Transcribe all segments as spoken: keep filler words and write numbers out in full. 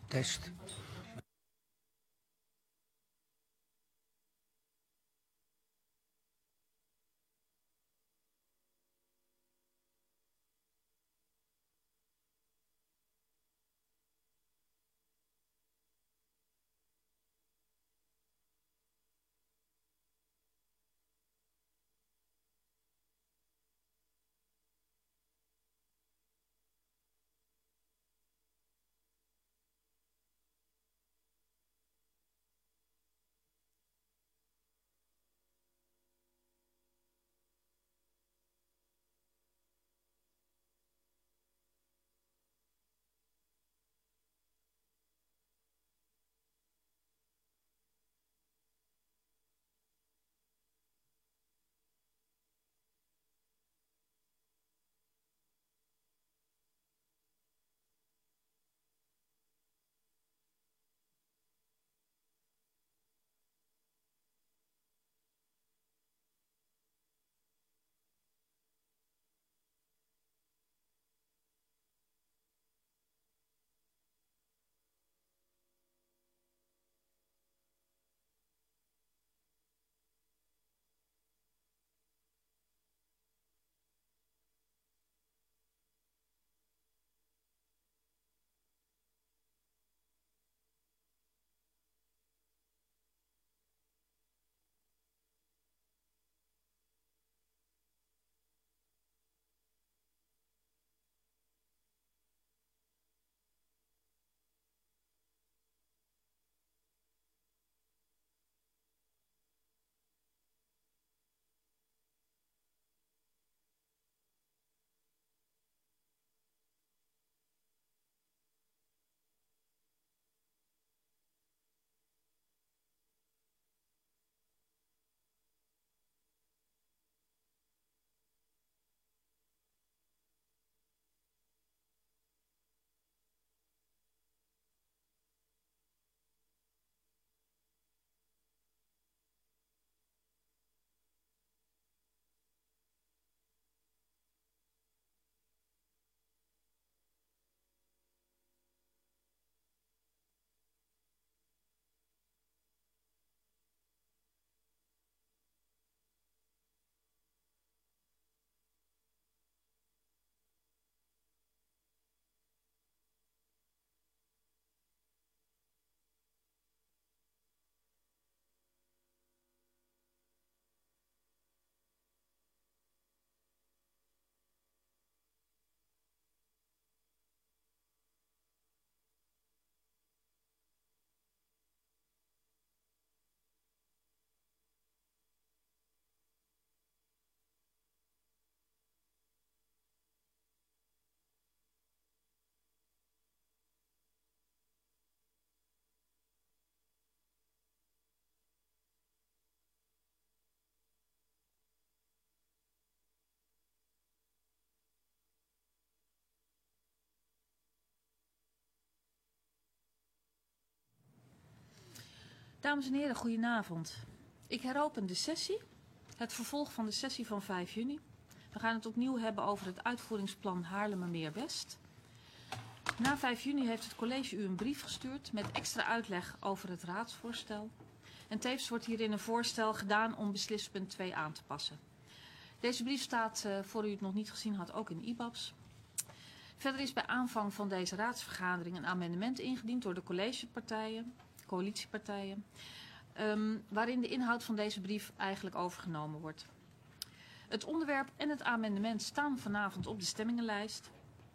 Test. Dames en heren, goedenavond. Ik heropen de sessie, het vervolg van de sessie van vijf juni. We gaan het opnieuw hebben over het uitvoeringsplan Haarlemmermeer-West. Na vijf juni heeft het college u een brief gestuurd met extra uitleg over het raadsvoorstel. En tevens wordt hierin een voorstel gedaan om beslispunt twee aan te passen. Deze brief staat, uh, voor u het nog niet gezien had, ook in I B A B S. Verder is bij aanvang van deze raadsvergadering een amendement ingediend door de collegepartijen, coalitiepartijen, um, waarin de inhoud van deze brief eigenlijk overgenomen wordt. Het onderwerp en het amendement staan vanavond op de stemmingenlijst.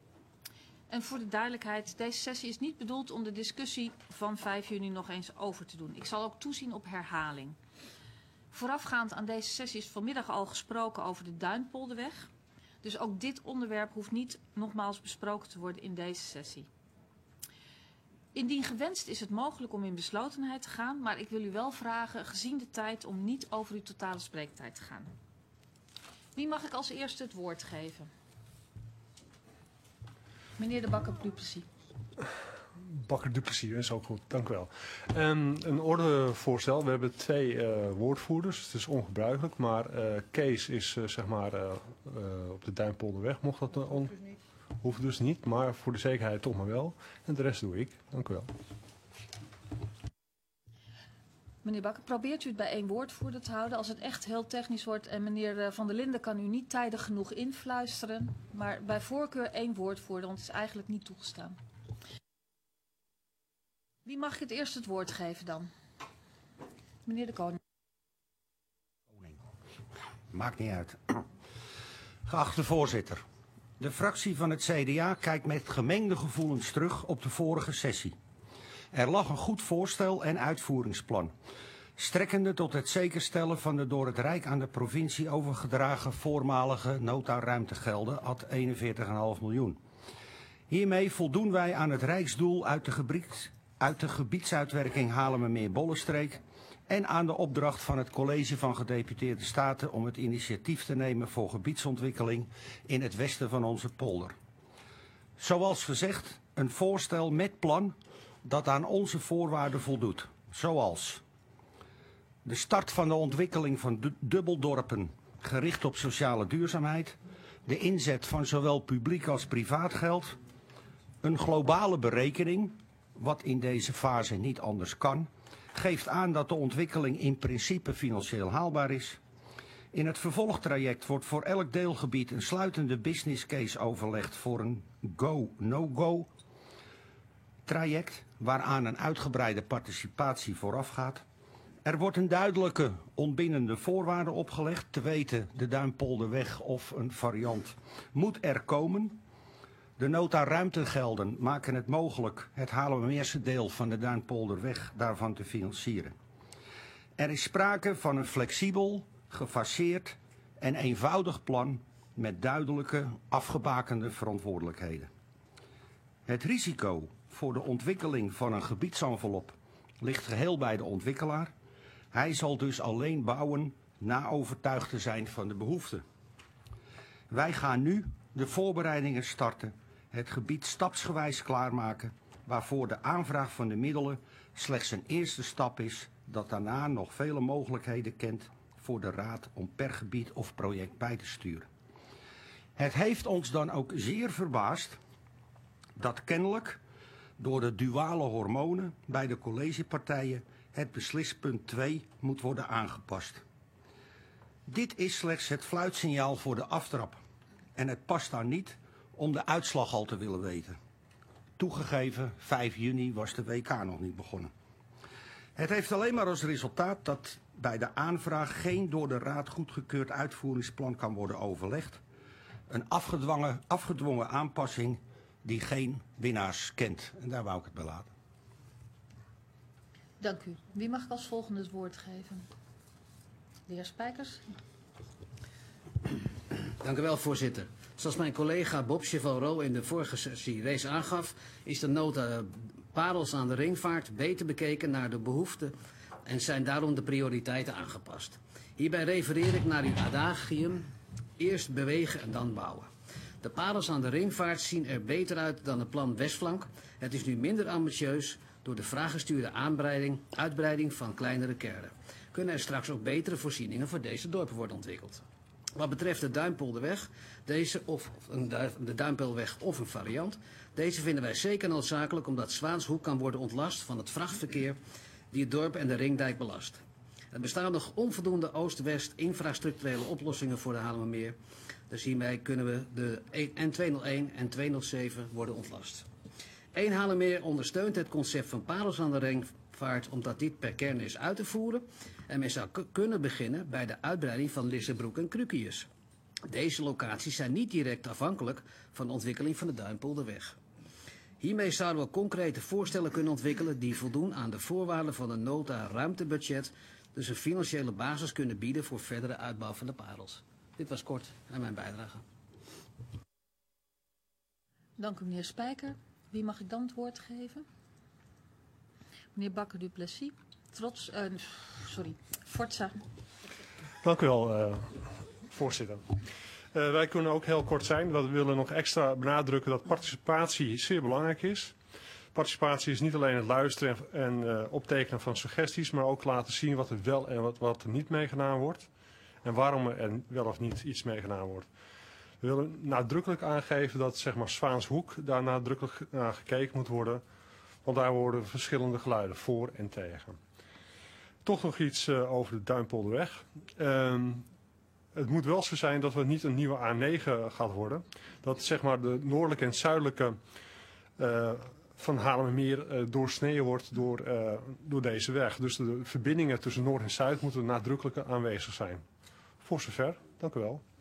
En voor de duidelijkheid, deze sessie is niet bedoeld om de discussie van vijf juni nog eens over te doen. Ik zal ook toezien op herhaling. Voorafgaand aan deze sessie is vanmiddag al gesproken over de Duinpolderweg. Dus ook dit onderwerp hoeft niet nogmaals besproken te worden in deze sessie. Indien gewenst is het mogelijk om in beslotenheid te gaan, maar ik wil u wel vragen, gezien de tijd, om niet over uw totale spreektijd te gaan. Wie mag ik als eerste het woord geven? Meneer de Bakker-Duplessis. Bakker-Duplessis, is ook goed, dank u wel. Um, een ordevoorstel, we hebben twee uh, woordvoerders, het is ongebruikelijk, maar uh, Kees is uh, zeg maar uh, uh, op de Duinpolderweg, mocht dat uh, on... Hoeft dus niet, maar voor de zekerheid toch maar wel. En de rest doe ik. Dank u wel. Meneer Bakker, probeert u het bij één woordvoerder te houden. Als het echt heel technisch wordt en meneer Van der Linden kan u niet tijdig genoeg influisteren. Maar bij voorkeur één woordvoerder, want het is eigenlijk niet toegestaan. Wie mag ik het eerst het woord geven dan? Meneer de Koning. Maakt niet uit. Geachte voorzitter. De fractie van het C D A kijkt met gemengde gevoelens terug op de vorige sessie. Er lag een goed voorstel en uitvoeringsplan, strekkende tot het zekerstellen van de door het Rijk aan de provincie overgedragen voormalige nota ruimtegelden ad eenenveertig komma vijf miljoen. Hiermee voldoen wij aan het Rijksdoel uit de, gebied, uit de gebiedsuitwerking Haarlemmermeer-Bollenstreek en aan de opdracht van het College van Gedeputeerde Staten om het initiatief te nemen voor gebiedsontwikkeling in het westen van onze polder. Zoals gezegd, een voorstel met plan dat aan onze voorwaarden voldoet, zoals de start van de ontwikkeling van du dubbeldorpen gericht op sociale duurzaamheid, de inzet van zowel publiek als privaat geld, een globale berekening, wat in deze fase niet anders kan, geeft aan dat de ontwikkeling in principe financieel haalbaar is. In het vervolgtraject wordt voor elk deelgebied een sluitende business case overlegd voor een go-no-go traject, waaraan een uitgebreide participatie voorafgaat. Er wordt een duidelijke ontbindende voorwaarde opgelegd, te weten de Duimpolderweg of een variant moet er komen. De nota ruimtegelden maken het mogelijk het Haarlemmermeerse deel van de Duimpolderweg daarvan te financieren. Er is sprake van een flexibel, gefaseerd en eenvoudig plan met duidelijke, afgebakende verantwoordelijkheden. Het risico voor de ontwikkeling van een gebiedsenvelop ligt geheel bij de ontwikkelaar. Hij zal dus alleen bouwen na overtuigd te zijn van de behoefte. Wij gaan nu de voorbereidingen starten, het gebied stapsgewijs klaarmaken, waarvoor de aanvraag van de middelen slechts een eerste stap is, dat daarna nog vele mogelijkheden kent voor de Raad om per gebied of project bij te sturen. Het heeft ons dan ook zeer verbaasd dat kennelijk door de duale hormonen bij de collegepartijen het beslispunt twee moet worden aangepast. Dit is slechts het fluitsignaal voor de aftrap en het past daar niet om de uitslag al te willen weten. Toegegeven, vijf juni was de W K nog niet begonnen. Het heeft alleen maar als resultaat dat bij de aanvraag geen door de Raad goedgekeurd uitvoeringsplan kan worden overlegd. Een afgedwongen, afgedwongen aanpassing die geen winnaars kent. En daar wou ik het bij laten. Dank u. Wie mag ik als volgende het woord geven? De heer Spijkers. Dank u wel, voorzitter. Zoals mijn collega Bob Chevalreau in de vorige sessie reeds aangaf, is de nota parels aan de ringvaart beter bekeken naar de behoeften en zijn daarom de prioriteiten aangepast. Hierbij refereer ik naar uw adagium, eerst bewegen en dan bouwen. De parels aan de ringvaart zien er beter uit dan het plan Westflank. Het is nu minder ambitieus. Door de vraaggestuurde aanbreiding, uitbreiding van kleinere kernen kunnen er straks ook betere voorzieningen voor deze dorpen worden ontwikkeld. Wat betreft de Duimpolderweg, deze of een duif, de Duimpolderweg of een variant, deze vinden wij zeker noodzakelijk omdat Zwaanshoek kan worden ontlast van het vrachtverkeer die het dorp en de ringdijk belast. Er bestaan nog onvoldoende oost-west infrastructurele oplossingen voor de Haarlemmermeer, dus hiermee kunnen we de N tweehonderdéén en tweehonderdzeven worden ontlast. Eén Haarlemmermeer ondersteunt het concept van parels aan de ringvaart omdat dit per kern is uit te voeren en men zou kunnen beginnen bij de uitbreiding van Lissebroek en Krukius. Deze locaties zijn niet direct afhankelijk van de ontwikkeling van de Duimpolderweg. Hiermee zouden we concrete voorstellen kunnen ontwikkelen die voldoen aan de voorwaarden van een nota ruimtebudget, dus een financiële basis kunnen bieden voor verdere uitbouw van de parels. Dit was kort aan mijn bijdrage. Dank u, meneer Spijker. Wie mag ik dan het woord geven? Meneer Bakker-Duplessis. Trots, uh, sorry, Forza. Dank u wel, uh, voorzitter. Uh, wij kunnen ook heel kort zijn. We willen nog extra benadrukken dat participatie zeer belangrijk is. Participatie is niet alleen het luisteren en, en uh, optekenen van suggesties, maar ook laten zien wat er wel en wat, wat er niet mee gedaan wordt. En waarom er wel of niet iets mee gedaan wordt. We willen nadrukkelijk aangeven dat zeg maar Zwaanshoek daar nadrukkelijk naar gekeken moet worden. Want daar worden verschillende geluiden voor en tegen. Toch nog iets uh, over de Duinpolderweg. Um, het moet wel zo zijn dat het niet een nieuwe A negen gaat worden. Dat zeg maar de noordelijke en zuidelijke uh, van Haarlemmermeer uh, doorsneden wordt door, uh, door deze weg. Dus de verbindingen tussen Noord en Zuid moeten nadrukkelijk aanwezig zijn. Voor zover. Dank u wel.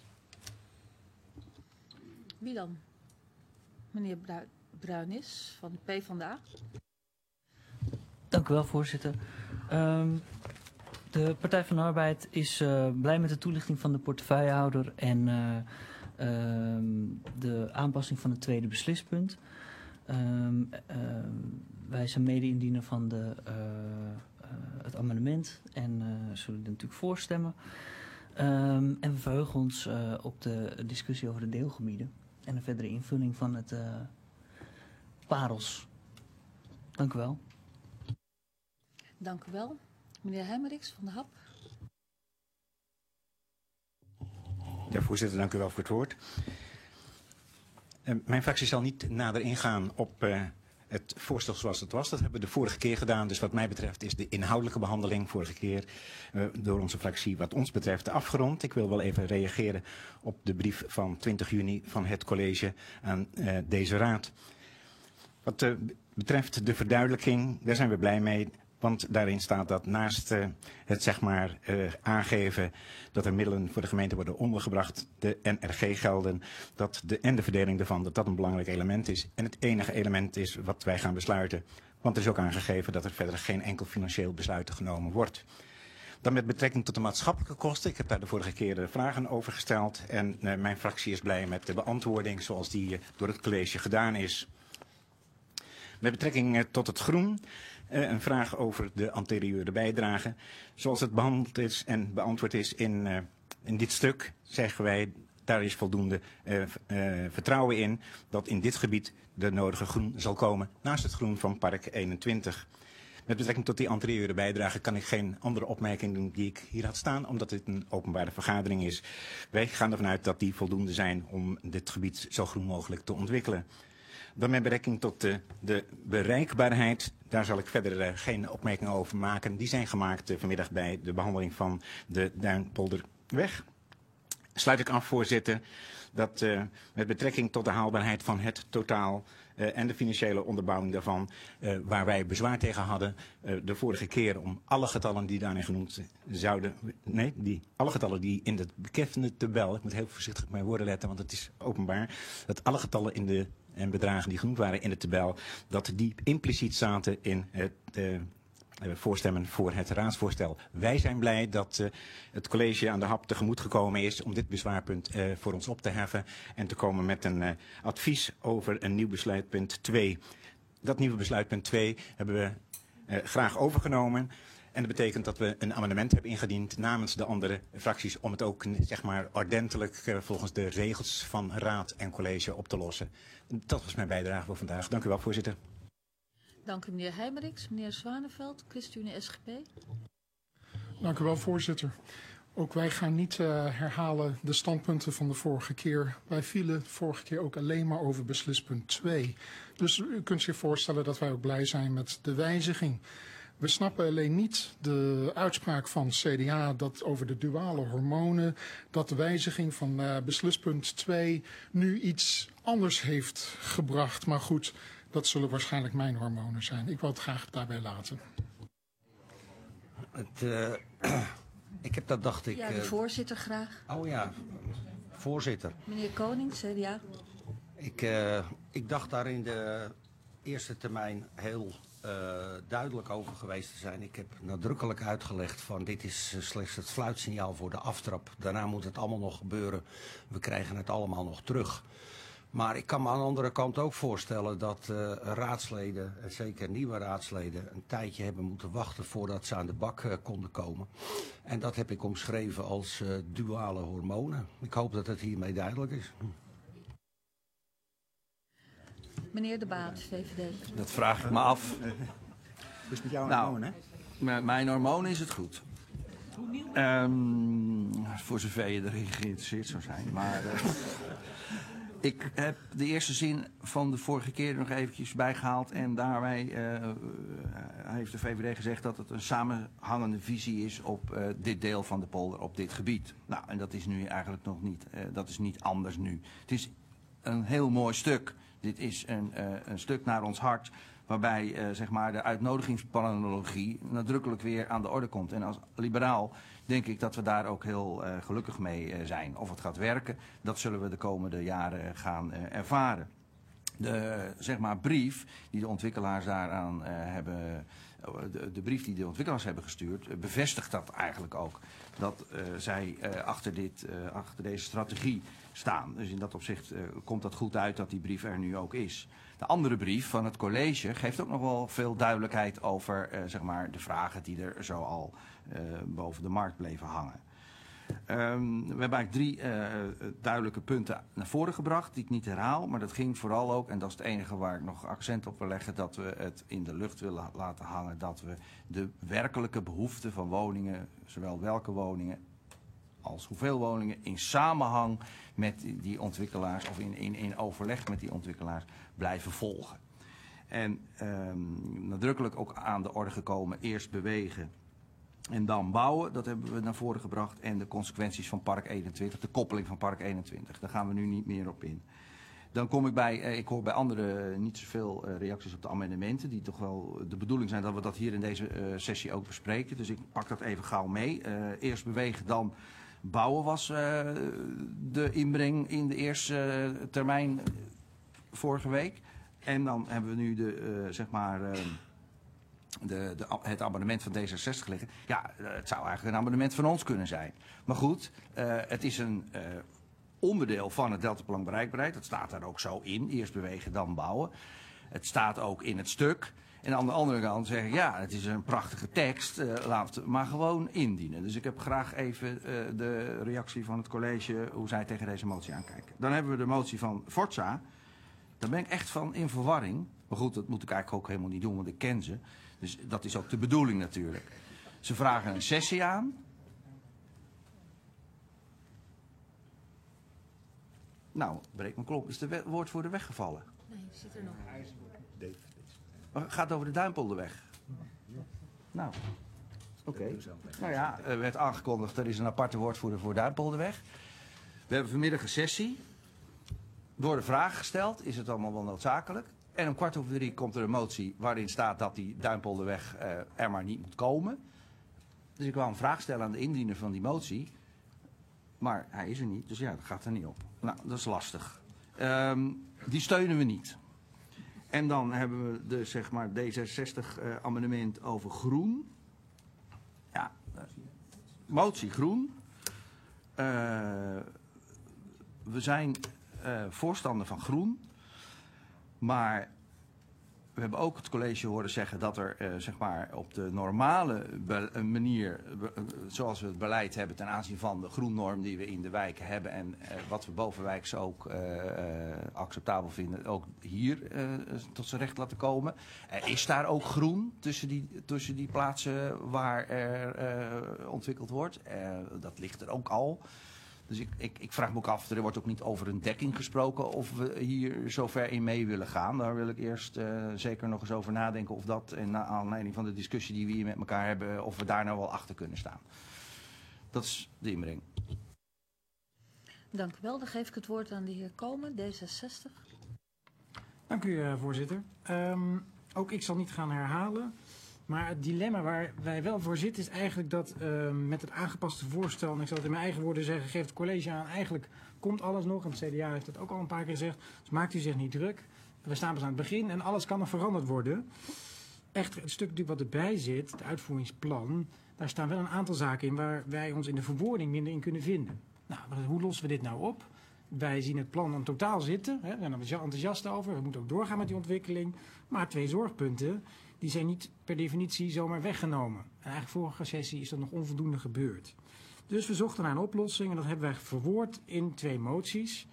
Wie dan? Meneer Bru- Bruinis van de PvdA. Dank u wel, voorzitter. Um, de Partij van de Arbeid is uh, blij met de toelichting van de portefeuillehouder en uh, um, de aanpassing van het tweede beslispunt. Um, um, wij zijn mede-indiener van de, uh, uh, het amendement en uh, zullen er natuurlijk voor stemmen. Um, en we verheugen ons uh, op de discussie over de deelgebieden en de verdere invulling van het uh, parels. Dank u wel. Dank u wel. Meneer Hemmeriks van de H A P. Ja, voorzitter, dank u wel voor het woord. Uh, mijn fractie zal niet nader ingaan op uh, het voorstel zoals het was. Dat hebben we de vorige keer gedaan. Dus wat mij betreft is de inhoudelijke behandeling vorige keer uh, door onze fractie wat ons betreft afgerond. Ik wil wel even reageren op de brief van twintig juni van het college aan uh, deze raad. Wat uh, betreft de verduidelijking, daar zijn we blij mee. Want daarin staat dat naast uh, het zeg maar uh, aangeven dat er middelen voor de gemeente worden ondergebracht, de N R G-gelden, dat de en de verdeling daarvan, dat dat een belangrijk element is. En het enige element is wat wij gaan besluiten. Want er is ook aangegeven dat er verder geen enkel financieel besluit genomen wordt. Dan met betrekking tot de maatschappelijke kosten. Ik heb daar de vorige keer de vragen over gesteld. En uh, mijn fractie is blij met de beantwoording zoals die uh, door het college gedaan is. Met betrekking uh, tot het groen. Uh, een vraag over de anterieure bijdrage. Zoals het behandeld is en beantwoord is in, uh, in dit stuk, zeggen wij, daar is voldoende uh, uh, vertrouwen in dat in dit gebied de nodige groen zal komen naast het groen van Park eenentwintig. Met betrekking tot die anterieure bijdrage kan ik geen andere opmerking doen die ik hier had staan, omdat dit een openbare vergadering is. Wij gaan ervan uit dat die voldoende zijn om dit gebied zo groen mogelijk te ontwikkelen. Dan met betrekking tot de, de bereikbaarheid, daar zal ik verder uh, geen opmerkingen over maken. Die zijn gemaakt uh, vanmiddag bij de behandeling van de Duinpolderweg. Sluit ik af, voorzitter, dat uh, met betrekking tot de haalbaarheid van het totaal uh, en de financiële onderbouwing daarvan, uh, waar wij bezwaar tegen hadden uh, de vorige keer om alle getallen die daarin genoemd zouden, nee, die, alle getallen die in de bekende tabel, ik moet heel voorzichtig op mijn woorden letten, want het is openbaar, dat alle getallen in de en bedragen die genoemd waren in de tabel, dat die impliciet zaten in het uh, voorstemmen voor het raadsvoorstel. Wij zijn blij dat uh, het college aan de H A P tegemoet gekomen is om dit bezwaarpunt uh, voor ons op te heffen en te komen met een uh, advies over een nieuw besluitpunt twee. Dat nieuwe besluitpunt twee hebben we uh, graag overgenomen. En dat betekent dat we een amendement hebben ingediend namens de andere fracties om het ook zeg maar ordentelijk uh, volgens de regels van raad en college op te lossen. Dat was mijn bijdrage voor vandaag. Dank u wel, voorzitter. Dank u, meneer Heijmeriks. Meneer Zwaneveld, ChristenUnie S G P. Dank u wel, voorzitter. Ook wij gaan niet uh, herhalen de standpunten van de vorige keer. Wij vielen vorige keer ook alleen maar over beslispunt twee. Dus u kunt zich voorstellen dat wij ook blij zijn met de wijziging. We snappen alleen niet de uitspraak van C D A dat over de duale hormonen, dat de wijziging van uh, beslispunt twee nu iets anders heeft gebracht. Maar goed, dat zullen waarschijnlijk mijn hormonen zijn. Ik wil het graag daarbij laten. Het, uh, ik heb dat, dacht ik... Ja, de uh, voorzitter graag. Oh ja, voorzitter. Meneer Koning, C D A. Ik, uh, ik dacht daar in de eerste termijn heel uh, duidelijk over geweest te zijn. Ik heb nadrukkelijk uitgelegd van dit is uh, slechts het fluitsignaal voor de aftrap. Daarna moet het allemaal nog gebeuren. We krijgen het allemaal nog terug. Maar ik kan me aan de andere kant ook voorstellen dat uh, raadsleden, en zeker nieuwe raadsleden, een tijdje hebben moeten wachten voordat ze aan de bak uh, konden komen. En dat heb ik omschreven als uh, duale hormonen. Ik hoop dat het hiermee duidelijk is. Meneer De Baat, V V D. Dat vraag ik me af. Dus met jouw nou, hormoon, hè? Met mijn hormoon is het goed. Um, voor zover je erin geïnteresseerd zou zijn. Maar uh, ik heb de eerste zin van de vorige keer er nog eventjes bijgehaald. En daarbij uh, heeft de V V D gezegd dat het een samenhangende visie is op uh, dit deel van de polder, op dit gebied. Nou, en dat is nu eigenlijk nog niet, uh, dat is niet anders nu. Het is een heel mooi stuk. Dit is een, uh, een stuk naar ons hart. Waarbij uh, zeg maar de uitnodigingsplanologie nadrukkelijk weer aan de orde komt. En als liberaal denk ik dat we daar ook heel uh, gelukkig mee uh, zijn. Of het gaat werken, dat zullen we de komende jaren gaan uh, ervaren. De zeg maar, brief die de ontwikkelaars daaraan uh, hebben, uh, de, de brief die de ontwikkelaars hebben gestuurd, uh, bevestigt dat eigenlijk ook. Dat uh, zij uh, achter, dit, uh, achter deze strategie staan. Dus in dat opzicht uh, komt dat goed uit dat die brief er nu ook is. De andere brief van het college geeft ook nog wel veel duidelijkheid over uh, zeg maar de vragen die er zo al uh, boven de markt bleven hangen. Um, we hebben eigenlijk drie uh, duidelijke punten naar voren gebracht die ik niet herhaal. Maar dat ging vooral ook, en dat is het enige waar ik nog accent op wil leggen, dat we het in de lucht willen laten hangen. Dat we de werkelijke behoeften van woningen, zowel welke woningen als hoeveel woningen, in samenhang met die ontwikkelaars of in, in, in overleg met die ontwikkelaars blijven volgen. En um, nadrukkelijk ook aan de orde gekomen, eerst bewegen en dan bouwen. Dat hebben we naar voren gebracht. En de consequenties van Park eenentwintig, de koppeling van Park eenentwintig. Daar gaan we nu niet meer op in. Dan kom ik bij, eh, ik hoor bij anderen niet zoveel uh, reacties op de amendementen. Die toch wel de bedoeling zijn dat we dat hier in deze uh, sessie ook bespreken. Dus ik pak dat even gauw mee. Uh, eerst bewegen, dan bouwen was uh, de inbreng in de eerste uh, termijn vorige week. En dan hebben we nu de, uh, zeg maar, uh, de, de, het abonnement van D zesenzestig liggen. Ja, uh, het zou eigenlijk een abonnement van ons kunnen zijn. Maar goed, uh, het is een uh, onderdeel van het Deltaplan bereikbaarheid. Dat staat daar ook zo in. Eerst bewegen, dan bouwen. Het staat ook in het stuk. En aan de andere kant zeggen, ja, het is een prachtige tekst, uh, laat het maar gewoon indienen. Dus ik heb graag even uh, de reactie van het college, hoe zij tegen deze motie aankijken. Dan hebben we de motie van Forza. Daar ben ik echt van in verwarring. Maar goed, dat moet ik eigenlijk ook helemaal niet doen, want ik ken ze. Dus dat is ook de bedoeling natuurlijk. Ze vragen een sessie aan. Nou, breek mijn klop. Is de woordvoerder weggevallen? Nee, zit er nog. Maar gaat over de Duimpolderweg. Nou, oké. Okay. Nou ja, er werd aangekondigd, er is een aparte woordvoerder voor Duimpolderweg. We hebben vanmiddag een sessie. Door de vraag gesteld, is het allemaal wel noodzakelijk? En om kwart over drie komt er een motie waarin staat dat die Duimpolderweg uh, er maar niet moet komen. Dus ik wou een vraag stellen aan de indiener van die motie. Maar hij is er niet, dus ja, dat gaat er niet op. Nou, dat is lastig. Um, die steunen we niet. En dan hebben we de zeg maar D zesenzestig uh, amendement over groen. Ja, uh, motie groen. Uh, we zijn uh, voorstander van groen. Maar we hebben ook het college horen zeggen dat er uh, zeg maar op de normale manier, uh, zoals we het beleid hebben ten aanzien van de groennorm die we in de wijken hebben en uh, wat we bovenwijks ook uh, uh, acceptabel vinden, ook hier uh, tot zijn recht laten komen. Er is daar ook groen tussen die, tussen die plaatsen waar er uh, ontwikkeld wordt. Uh, dat ligt er ook al. Dus ik, ik, ik vraag me ook af, er wordt ook niet over een dekking gesproken of we hier zo ver in mee willen gaan. Daar wil ik eerst uh, zeker nog eens over nadenken of dat, en naar aanleiding van de discussie die we hier met elkaar hebben, of we daar nou wel achter kunnen staan. Dat is de inbreng. Dank u wel. Dan geef ik het woord aan de heer Komen, D zesenzestig. Dank u, uh, voorzitter. Um, ook ik zal niet gaan herhalen. Maar het dilemma waar wij wel voor zitten is eigenlijk dat uh, met het aangepaste voorstel, en ik zal het in mijn eigen woorden zeggen, geeft het college aan, eigenlijk komt alles nog, en het C D A heeft dat ook al een paar keer gezegd, dus maakt u zich niet druk. We staan pas aan het begin en alles kan nog veranderd worden. Echter, het stuk natuurlijk wat erbij zit, het uitvoeringsplan, daar staan wel een aantal zaken in waar wij ons in de verwoording minder in kunnen vinden. Nou, hoe lossen we dit nou op? Wij zien het plan dan totaal zitten, hè, we zijn er enthousiast over, we moeten ook doorgaan met die ontwikkeling, maar twee zorgpunten, die zijn niet per definitie zomaar weggenomen. En eigenlijk vorige sessie is dat nog onvoldoende gebeurd. Dus we zochten naar een oplossing en dat hebben wij verwoord in twee moties.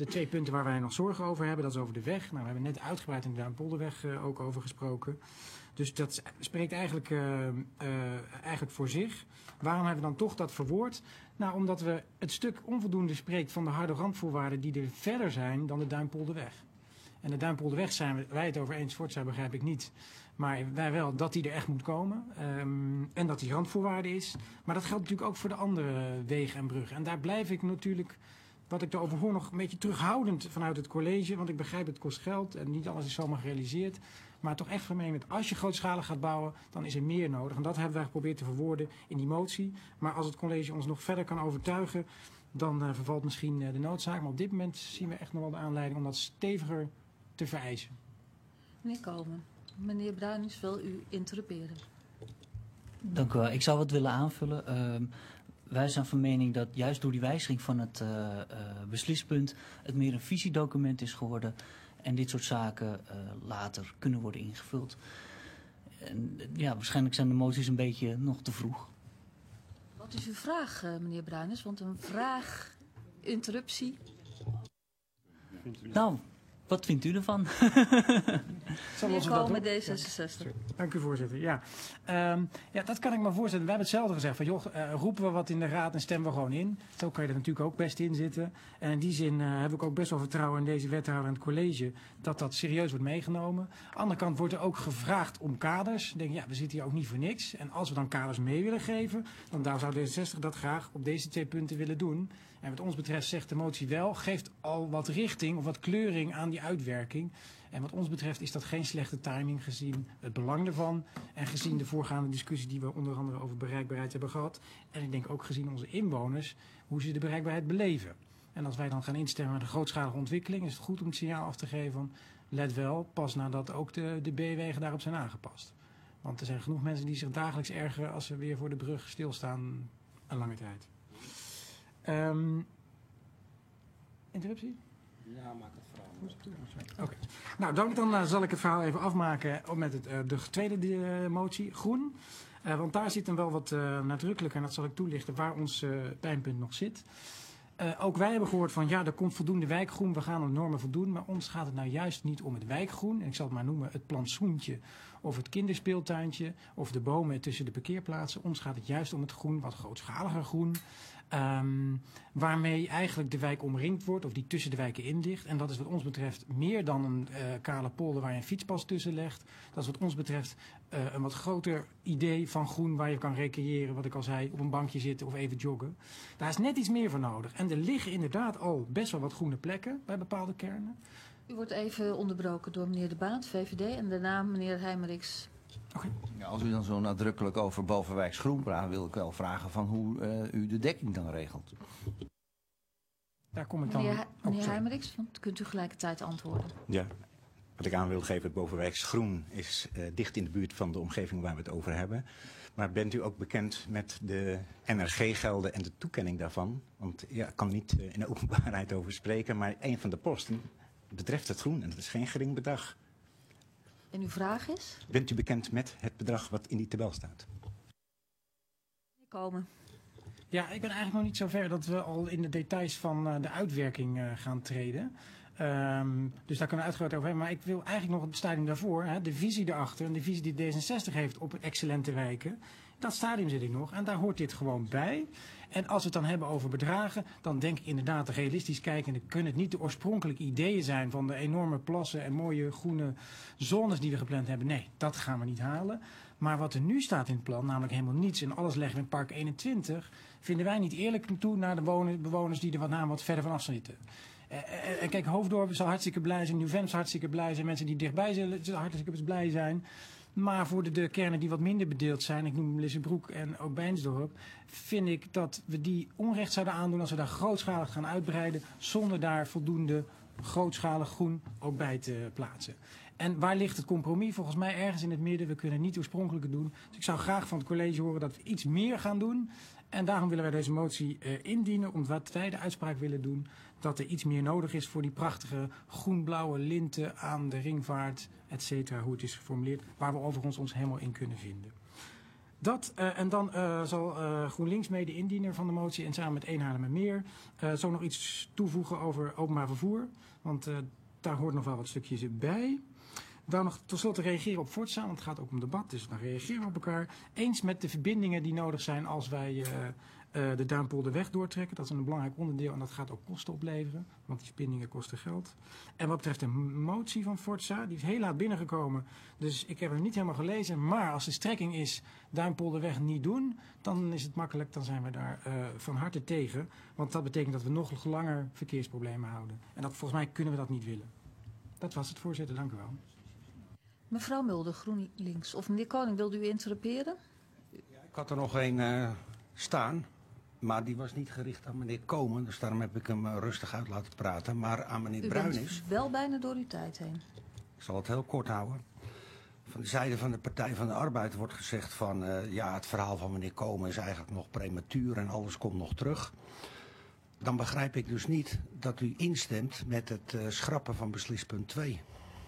De twee punten waar wij nog zorgen over hebben, dat is over de weg. Nou, we hebben net uitgebreid in de Duinpolderweg uh, ook over gesproken. Dus dat spreekt eigenlijk, uh, uh, eigenlijk voor zich. Waarom hebben we dan toch dat verwoord? Nou, omdat we het stuk onvoldoende spreekt van de harde randvoorwaarden die er verder zijn dan de Duinpolderweg. En de Duinpolderweg zijn wij het over eens, Forza begrijp ik niet. Maar wij wel dat die er echt moet komen. Um, en dat die randvoorwaarde is. Maar dat geldt natuurlijk ook voor de andere wegen en bruggen. En daar blijf ik natuurlijk, wat ik daarover hoor, nog een beetje terughoudend vanuit het college. Want ik begrijp het kost geld en niet alles is zomaar gerealiseerd. Maar toch echt van mening met als je grootschalig gaat bouwen, dan is er meer nodig. En dat hebben wij geprobeerd te verwoorden in die motie. Maar als het college ons nog verder kan overtuigen, dan uh, vervalt misschien uh, de noodzaak. Maar op dit moment zien we echt nog wel de aanleiding om dat steviger te vereisen. Meneer Komen, meneer Bruinings wil u interruperen. Dank u wel. Ik zou wat willen aanvullen. Uh, wij zijn van mening dat juist door die wijziging van het uh, uh, beslispunt het meer een visiedocument is geworden. En dit soort zaken uh, later kunnen worden ingevuld. En, ja, waarschijnlijk zijn de moties een beetje nog te vroeg. Wat is uw vraag, uh, meneer Bruinings? Want een vraag, interruptie. Nou, wat vindt u ervan? Meneer Komen, D zesenzestig. Ja. Dank u, voorzitter. Ja. Um, ja, dat kan ik me voorstellen. We hebben hetzelfde gezegd. Van, joh, uh, roepen we wat in de raad en stemmen we gewoon in. Zo kan je er natuurlijk ook best in zitten. En in die zin uh, heb ik ook best wel vertrouwen in deze wethouder en het college dat dat serieus wordt meegenomen. Aan de andere kant wordt er ook gevraagd om kaders. Ik denk, ja, we zitten hier ook niet voor niks. En als we dan kaders mee willen geven, dan daar zou D zesenzestig dat graag op deze twee punten willen doen. En wat ons betreft zegt de motie wel, geeft al wat richting of wat kleuring aan die uitwerking. En wat ons betreft is dat geen slechte timing gezien het belang ervan. En gezien de voorgaande discussie die we onder andere over bereikbaarheid hebben gehad. En ik denk ook gezien onze inwoners, hoe ze de bereikbaarheid beleven. En als wij dan gaan instemmen met een grootschalige ontwikkeling, is het goed om het signaal af te geven van, let wel, pas nadat ook de, de B-wegen daarop zijn aangepast. Want er zijn genoeg mensen die zich dagelijks ergeren als ze weer voor de brug stilstaan een lange tijd. Um, interruptie? Ja, maak het verhaal. Oké. Okay. Nou, dan, dan uh, zal ik het verhaal even afmaken met het, uh, de tweede uh, motie, groen. Uh, want daar zit dan wel wat uh, nadrukkelijker, en dat zal ik toelichten, waar ons uh, pijnpunt nog zit. Uh, ook wij hebben gehoord van, ja, er komt voldoende wijkgroen, we gaan aan de normen voldoen. Maar ons gaat het nou juist niet om het wijkgroen. En ik zal het maar noemen het plantsoentje of het kinderspeeltuintje of de bomen tussen de parkeerplaatsen. Ons gaat het juist om het groen, wat grootschaliger groen. Um, waarmee eigenlijk de wijk omringd wordt of die tussen de wijken in ligt. En dat is wat ons betreft meer dan een uh, kale polder waar je een fietspas tussen legt. Dat is wat ons betreft uh, een wat groter idee van groen waar je kan recreëren, wat ik al zei, op een bankje zitten of even joggen. Daar is net iets meer voor nodig. En er liggen inderdaad al best wel wat groene plekken bij bepaalde kernen. U wordt even onderbroken door meneer De Baat, V V D, en daarna meneer Heijmeriks. Okay. Ja, als u dan zo nadrukkelijk over Bovenwijks groen praat, wil ik wel vragen van hoe uh, u de dekking dan regelt. Daar kom ik dan... Meneer, meneer Heijmeriks, want kunt u gelijkertijd antwoorden? Ja, wat ik aan wil geven, het Bovenwijks groen is uh, dicht in de buurt van de omgeving waar we het over hebben. Maar bent u ook bekend met de N R G-gelden en de toekenning daarvan? Want ja, ik kan niet uh, in de openbaarheid over spreken, maar een van de posten betreft het groen en dat is geen gering bedrag. En uw vraag is? Bent u bekend met het bedrag wat in die tabel staat? Komen. Ja, ik ben eigenlijk nog niet zo ver dat we al in de details van uh, de uitwerking uh, gaan treden. Um, dus daar kunnen we uitgebreid over hebben. Maar ik wil eigenlijk nog het stadium daarvoor, hè, de visie erachter en de visie die D zesenzestig heeft op excellente wijken. Dat stadium zit ik nog en daar hoort dit gewoon bij. En als we het dan hebben over bedragen, dan denk ik inderdaad realistisch kijken. Dan kunnen het niet de oorspronkelijke ideeën zijn van de enorme plassen en mooie groene zones die we gepland hebben. Nee, dat gaan we niet halen. Maar wat er nu staat in het plan, namelijk helemaal niets en alles leggen we in Park eenentwintig, vinden wij niet eerlijk toe naar de bewoners die er wat naam wat verder vanaf zitten. En kijk, Hoofddorp zal hartstikke blij zijn, Nieuw-Vennep zal hartstikke blij zijn, mensen die dichtbij zullen hartstikke blij zijn. Maar voor de, de kernen die wat minder bedeeld zijn, ik noem Lissebroek en ook Beinsdorp, vind ik dat we die onrecht zouden aandoen als we daar grootschalig gaan uitbreiden, zonder daar voldoende grootschalig groen ook bij te plaatsen. En waar ligt het compromis? Volgens mij ergens in het midden. We kunnen niet oorspronkelijke doen. Dus ik zou graag van het college horen dat we iets meer gaan doen. En daarom willen wij deze motie uh, indienen, omdat wij de uitspraak willen doen dat er iets meer nodig is voor die prachtige groen-blauwe linten aan de ringvaart, et cetera, hoe het is geformuleerd, waar we overigens ons helemaal in kunnen vinden. Dat, uh, en dan uh, zal uh, GroenLinks mede indiener van de motie en samen met één Haarlemmermeer uh, zo nog iets toevoegen over openbaar vervoer. Want uh, daar hoort nog wel wat stukjes bij. Dan nog tot slot reageren op Forza, want het gaat ook om debat, dus dan reageren we op elkaar. Eens met de verbindingen die nodig zijn als wij uh, uh, de Duinpolderweg doortrekken. Dat is een belangrijk onderdeel en dat gaat ook kosten opleveren, want die verbindingen kosten geld. En wat betreft de motie van Forza, die is heel laat binnengekomen, dus ik heb hem niet helemaal gelezen. Maar als de strekking is Duinpolderweg niet doen, dan is het makkelijk, dan zijn we daar uh, van harte tegen. Want dat betekent dat we nog langer verkeersproblemen houden. En dat, volgens mij kunnen we dat niet willen. Dat was het, voorzitter, dank u wel. Mevrouw Mulder, GroenLinks. Of meneer Koning, wilde u interruperen? Ik had er nog een uh, staan, maar die was niet gericht aan meneer Komen. Dus daarom heb ik hem uh, rustig uit laten praten. Maar aan meneer U Bruinis. bent wel bijna door uw tijd heen. Ik zal het heel kort houden. Van de zijde van de Partij van de Arbeid wordt gezegd van... Uh, ja, het verhaal van meneer Komen is eigenlijk nog prematuur en alles komt nog terug. Dan begrijp ik dus niet dat u instemt met het uh, schrappen van beslispunt twee.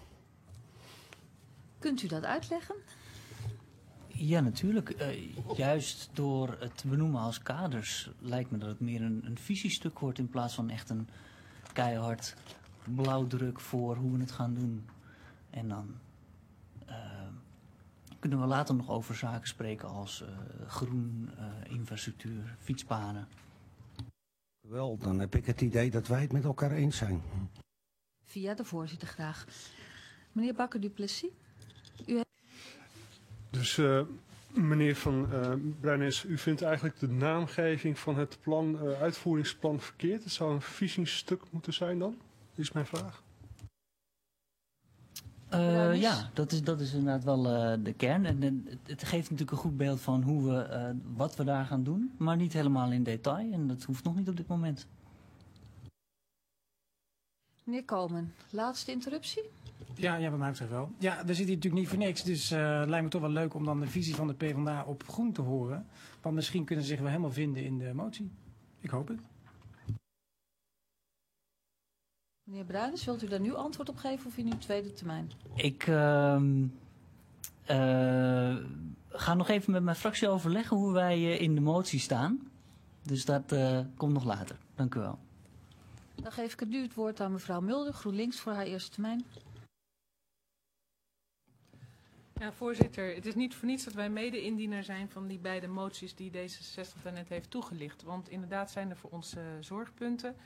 Kunt u dat uitleggen? Ja, natuurlijk. Uh, juist door het benoemen als kaders lijkt me dat het meer een, een visiestuk wordt in plaats van echt een keihard blauwdruk voor hoe we het gaan doen. En dan uh, kunnen we later nog over zaken spreken als uh, groen, uh, infrastructuur, fietspaden. Wel, dan heb ik het idee dat wij het met elkaar eens zijn. Via de voorzitter graag. Meneer Bakker-Duplessis. U heeft... Dus uh, meneer Van uh, Bruinis, u vindt eigenlijk de naamgeving van het plan, uh, uitvoeringsplan verkeerd? Het zou een visiestuk moeten zijn dan? Is mijn vraag. Uh, ja, dat is, dat is inderdaad wel uh, de kern. En, en het, het geeft natuurlijk een goed beeld van hoe we, uh, wat we daar gaan doen, maar niet helemaal in detail. En dat hoeft nog niet op dit moment. Meneer Komen, laatste interruptie? Ja, ja, wat mij betreft wel. Ja, we zitten hier natuurlijk niet voor niks. Dus uh, het lijkt me toch wel leuk om dan de visie van de PvdA op groen te horen. Want misschien kunnen ze zich wel helemaal vinden in de motie. Ik hoop het. Meneer Bruinis, wilt u daar nu antwoord op geven of in uw tweede termijn? Ik uh, uh, ga nog even met mijn fractie overleggen hoe wij uh, in de motie staan. Dus dat uh, komt nog later. Dank u wel. Dan geef ik het nu het woord aan mevrouw Mulder, GroenLinks, voor haar eerste termijn. Ja, voorzitter, het is niet voor niets dat wij mede-indiener zijn van die beide moties die D zesenzestig daarnet heeft toegelicht. Want inderdaad zijn er voor ons uh, zorgpunten.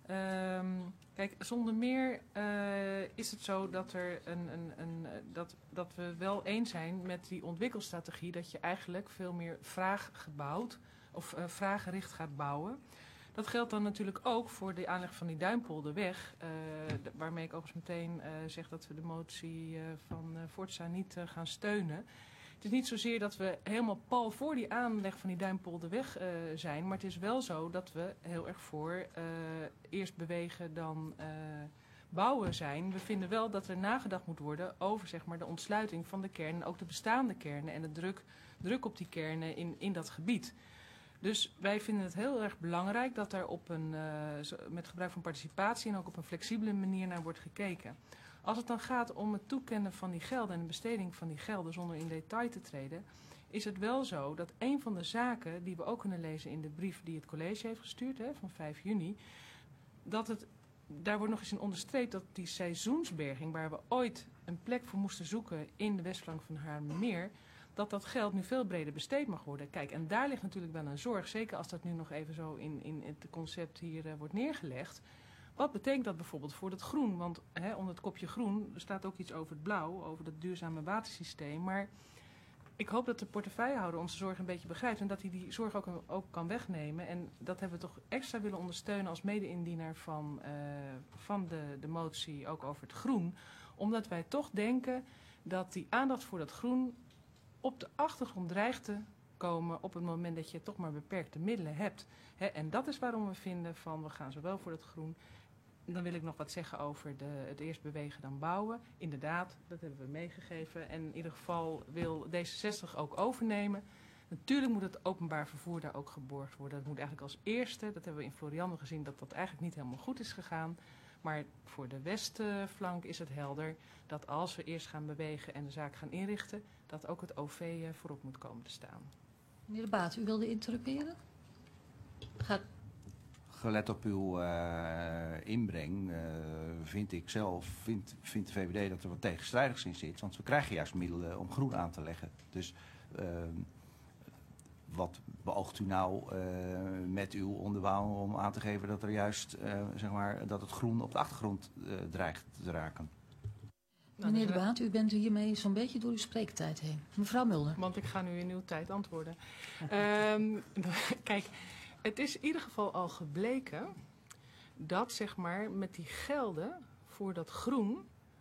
Um, kijk, zonder meer uh, is het zo dat, er een, een, een, dat, dat we wel eens zijn met die ontwikkelstrategie dat je eigenlijk veel meer vraaggebouwd of uh, vraaggericht gaat bouwen. Dat geldt dan natuurlijk ook voor de aanleg van die Duinpolderweg, uh, waarmee ik overigens meteen uh, zeg dat we de motie uh, van uh, Forza niet uh, gaan steunen. Het is niet zozeer dat we helemaal pal voor die aanleg van die Duinpolderweg uh, zijn, maar het is wel zo dat we heel erg voor uh, eerst bewegen dan uh, bouwen zijn. We vinden wel dat er nagedacht moet worden over zeg maar, de ontsluiting van de kernen, ook de bestaande kernen en de druk, druk op die kernen in, in dat gebied. Dus wij vinden het heel erg belangrijk dat er op een, uh, met gebruik van participatie en ook op een flexibele manier naar wordt gekeken. Als het dan gaat om het toekennen van die gelden en de besteding van die gelden zonder in detail te treden, is het wel zo dat een van de zaken die we ook kunnen lezen in de brief die het college heeft gestuurd hè, van vijf juni, dat het, daar wordt nog eens in onderstreept dat die seizoensberging, waar we ooit een plek voor moesten zoeken in de westflank van Haarlemmermeer, dat dat geld nu veel breder besteed mag worden. Kijk, en daar ligt natuurlijk wel een zorg, zeker als dat nu nog even zo in, in het concept hier uh, wordt neergelegd. Wat betekent dat bijvoorbeeld voor het groen? Want hè, onder het kopje groen staat ook iets over het blauw, over het duurzame watersysteem. Maar ik hoop dat de portefeuillehouder onze zorg een beetje begrijpt en dat hij die zorg ook, ook kan wegnemen. En dat hebben we toch extra willen ondersteunen als mede-indiener van, uh, van de, de motie ook over het groen. Omdat wij toch denken dat die aandacht voor dat groen op de achtergrond dreigt te komen op het moment dat je toch maar beperkte middelen hebt. He, en dat is waarom we vinden van we gaan zowel voor het groen. Dan wil ik nog wat zeggen over de, het eerst bewegen dan bouwen. Inderdaad, dat hebben we meegegeven. En in ieder geval wil D zesenzestig ook overnemen. Natuurlijk moet het openbaar vervoer daar ook geborgd worden. Dat moet eigenlijk als eerste, dat hebben we in Florianne gezien, dat dat eigenlijk niet helemaal goed is gegaan. Maar voor de westflank is het helder dat als we eerst gaan bewegen en de zaak gaan inrichten, dat ook het O V uh, voorop moet komen te staan. Meneer De Baat, u wilde interruperen? Gaat... Gelet op uw uh, inbreng uh, vind ik zelf, vindt vind de V V D dat er wat tegenstrijdigs in zit. Want we krijgen juist middelen om groen aan te leggen. Dus uh, wat beoogt u nou uh, met uw onderbouw om aan te geven dat er juist, uh, zeg maar, dat het groen op de achtergrond uh, dreigt te raken? Meneer De Baat, u bent hiermee zo'n beetje door uw spreektijd heen. Mevrouw Mulder. Want ik ga nu in uw tijd antwoorden. um, kijk, het is in ieder geval al gebleken dat, zeg maar, met die gelden voor dat groen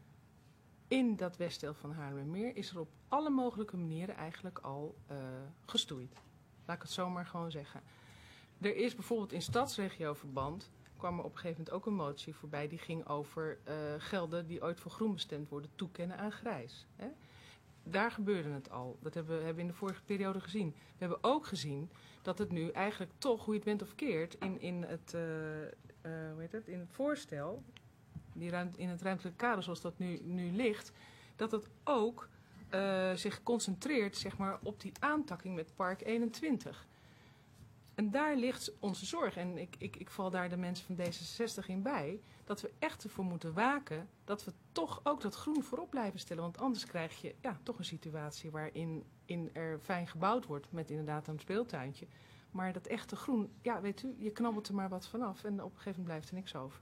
in dat westdeel van Haarlemmermeer is er op alle mogelijke manieren eigenlijk al uh, gestoeid. Laat ik het zo maar gewoon zeggen. Er is bijvoorbeeld in stadsregioverband kwam er op een gegeven moment ook een motie voorbij die ging over uh, gelden die ooit voor groen bestemd worden toekennen aan grijs. Hè? Daar gebeurde het al. Dat hebben we hebben in de vorige periode gezien. We hebben ook gezien dat het nu eigenlijk toch, hoe je het bent of keert, in, in, het, uh, uh, hoe heet het, in het voorstel, die ruimte, in het ruimtelijke kader zoals dat nu, nu ligt, dat het ook uh, zich concentreert, zeg maar, op die aantakking met Park eenentwintig. En daar ligt onze zorg. En ik, ik, ik val daar de mensen van D zesenzestig in bij. Dat we echt ervoor moeten waken dat we toch ook dat groen voorop blijven stellen. Want anders krijg je ja, toch een situatie waarin in er fijn gebouwd wordt. Met inderdaad een speeltuintje. Maar dat echte groen, ja weet u, je knabbelt er maar wat vanaf. En op een gegeven moment blijft er niks over.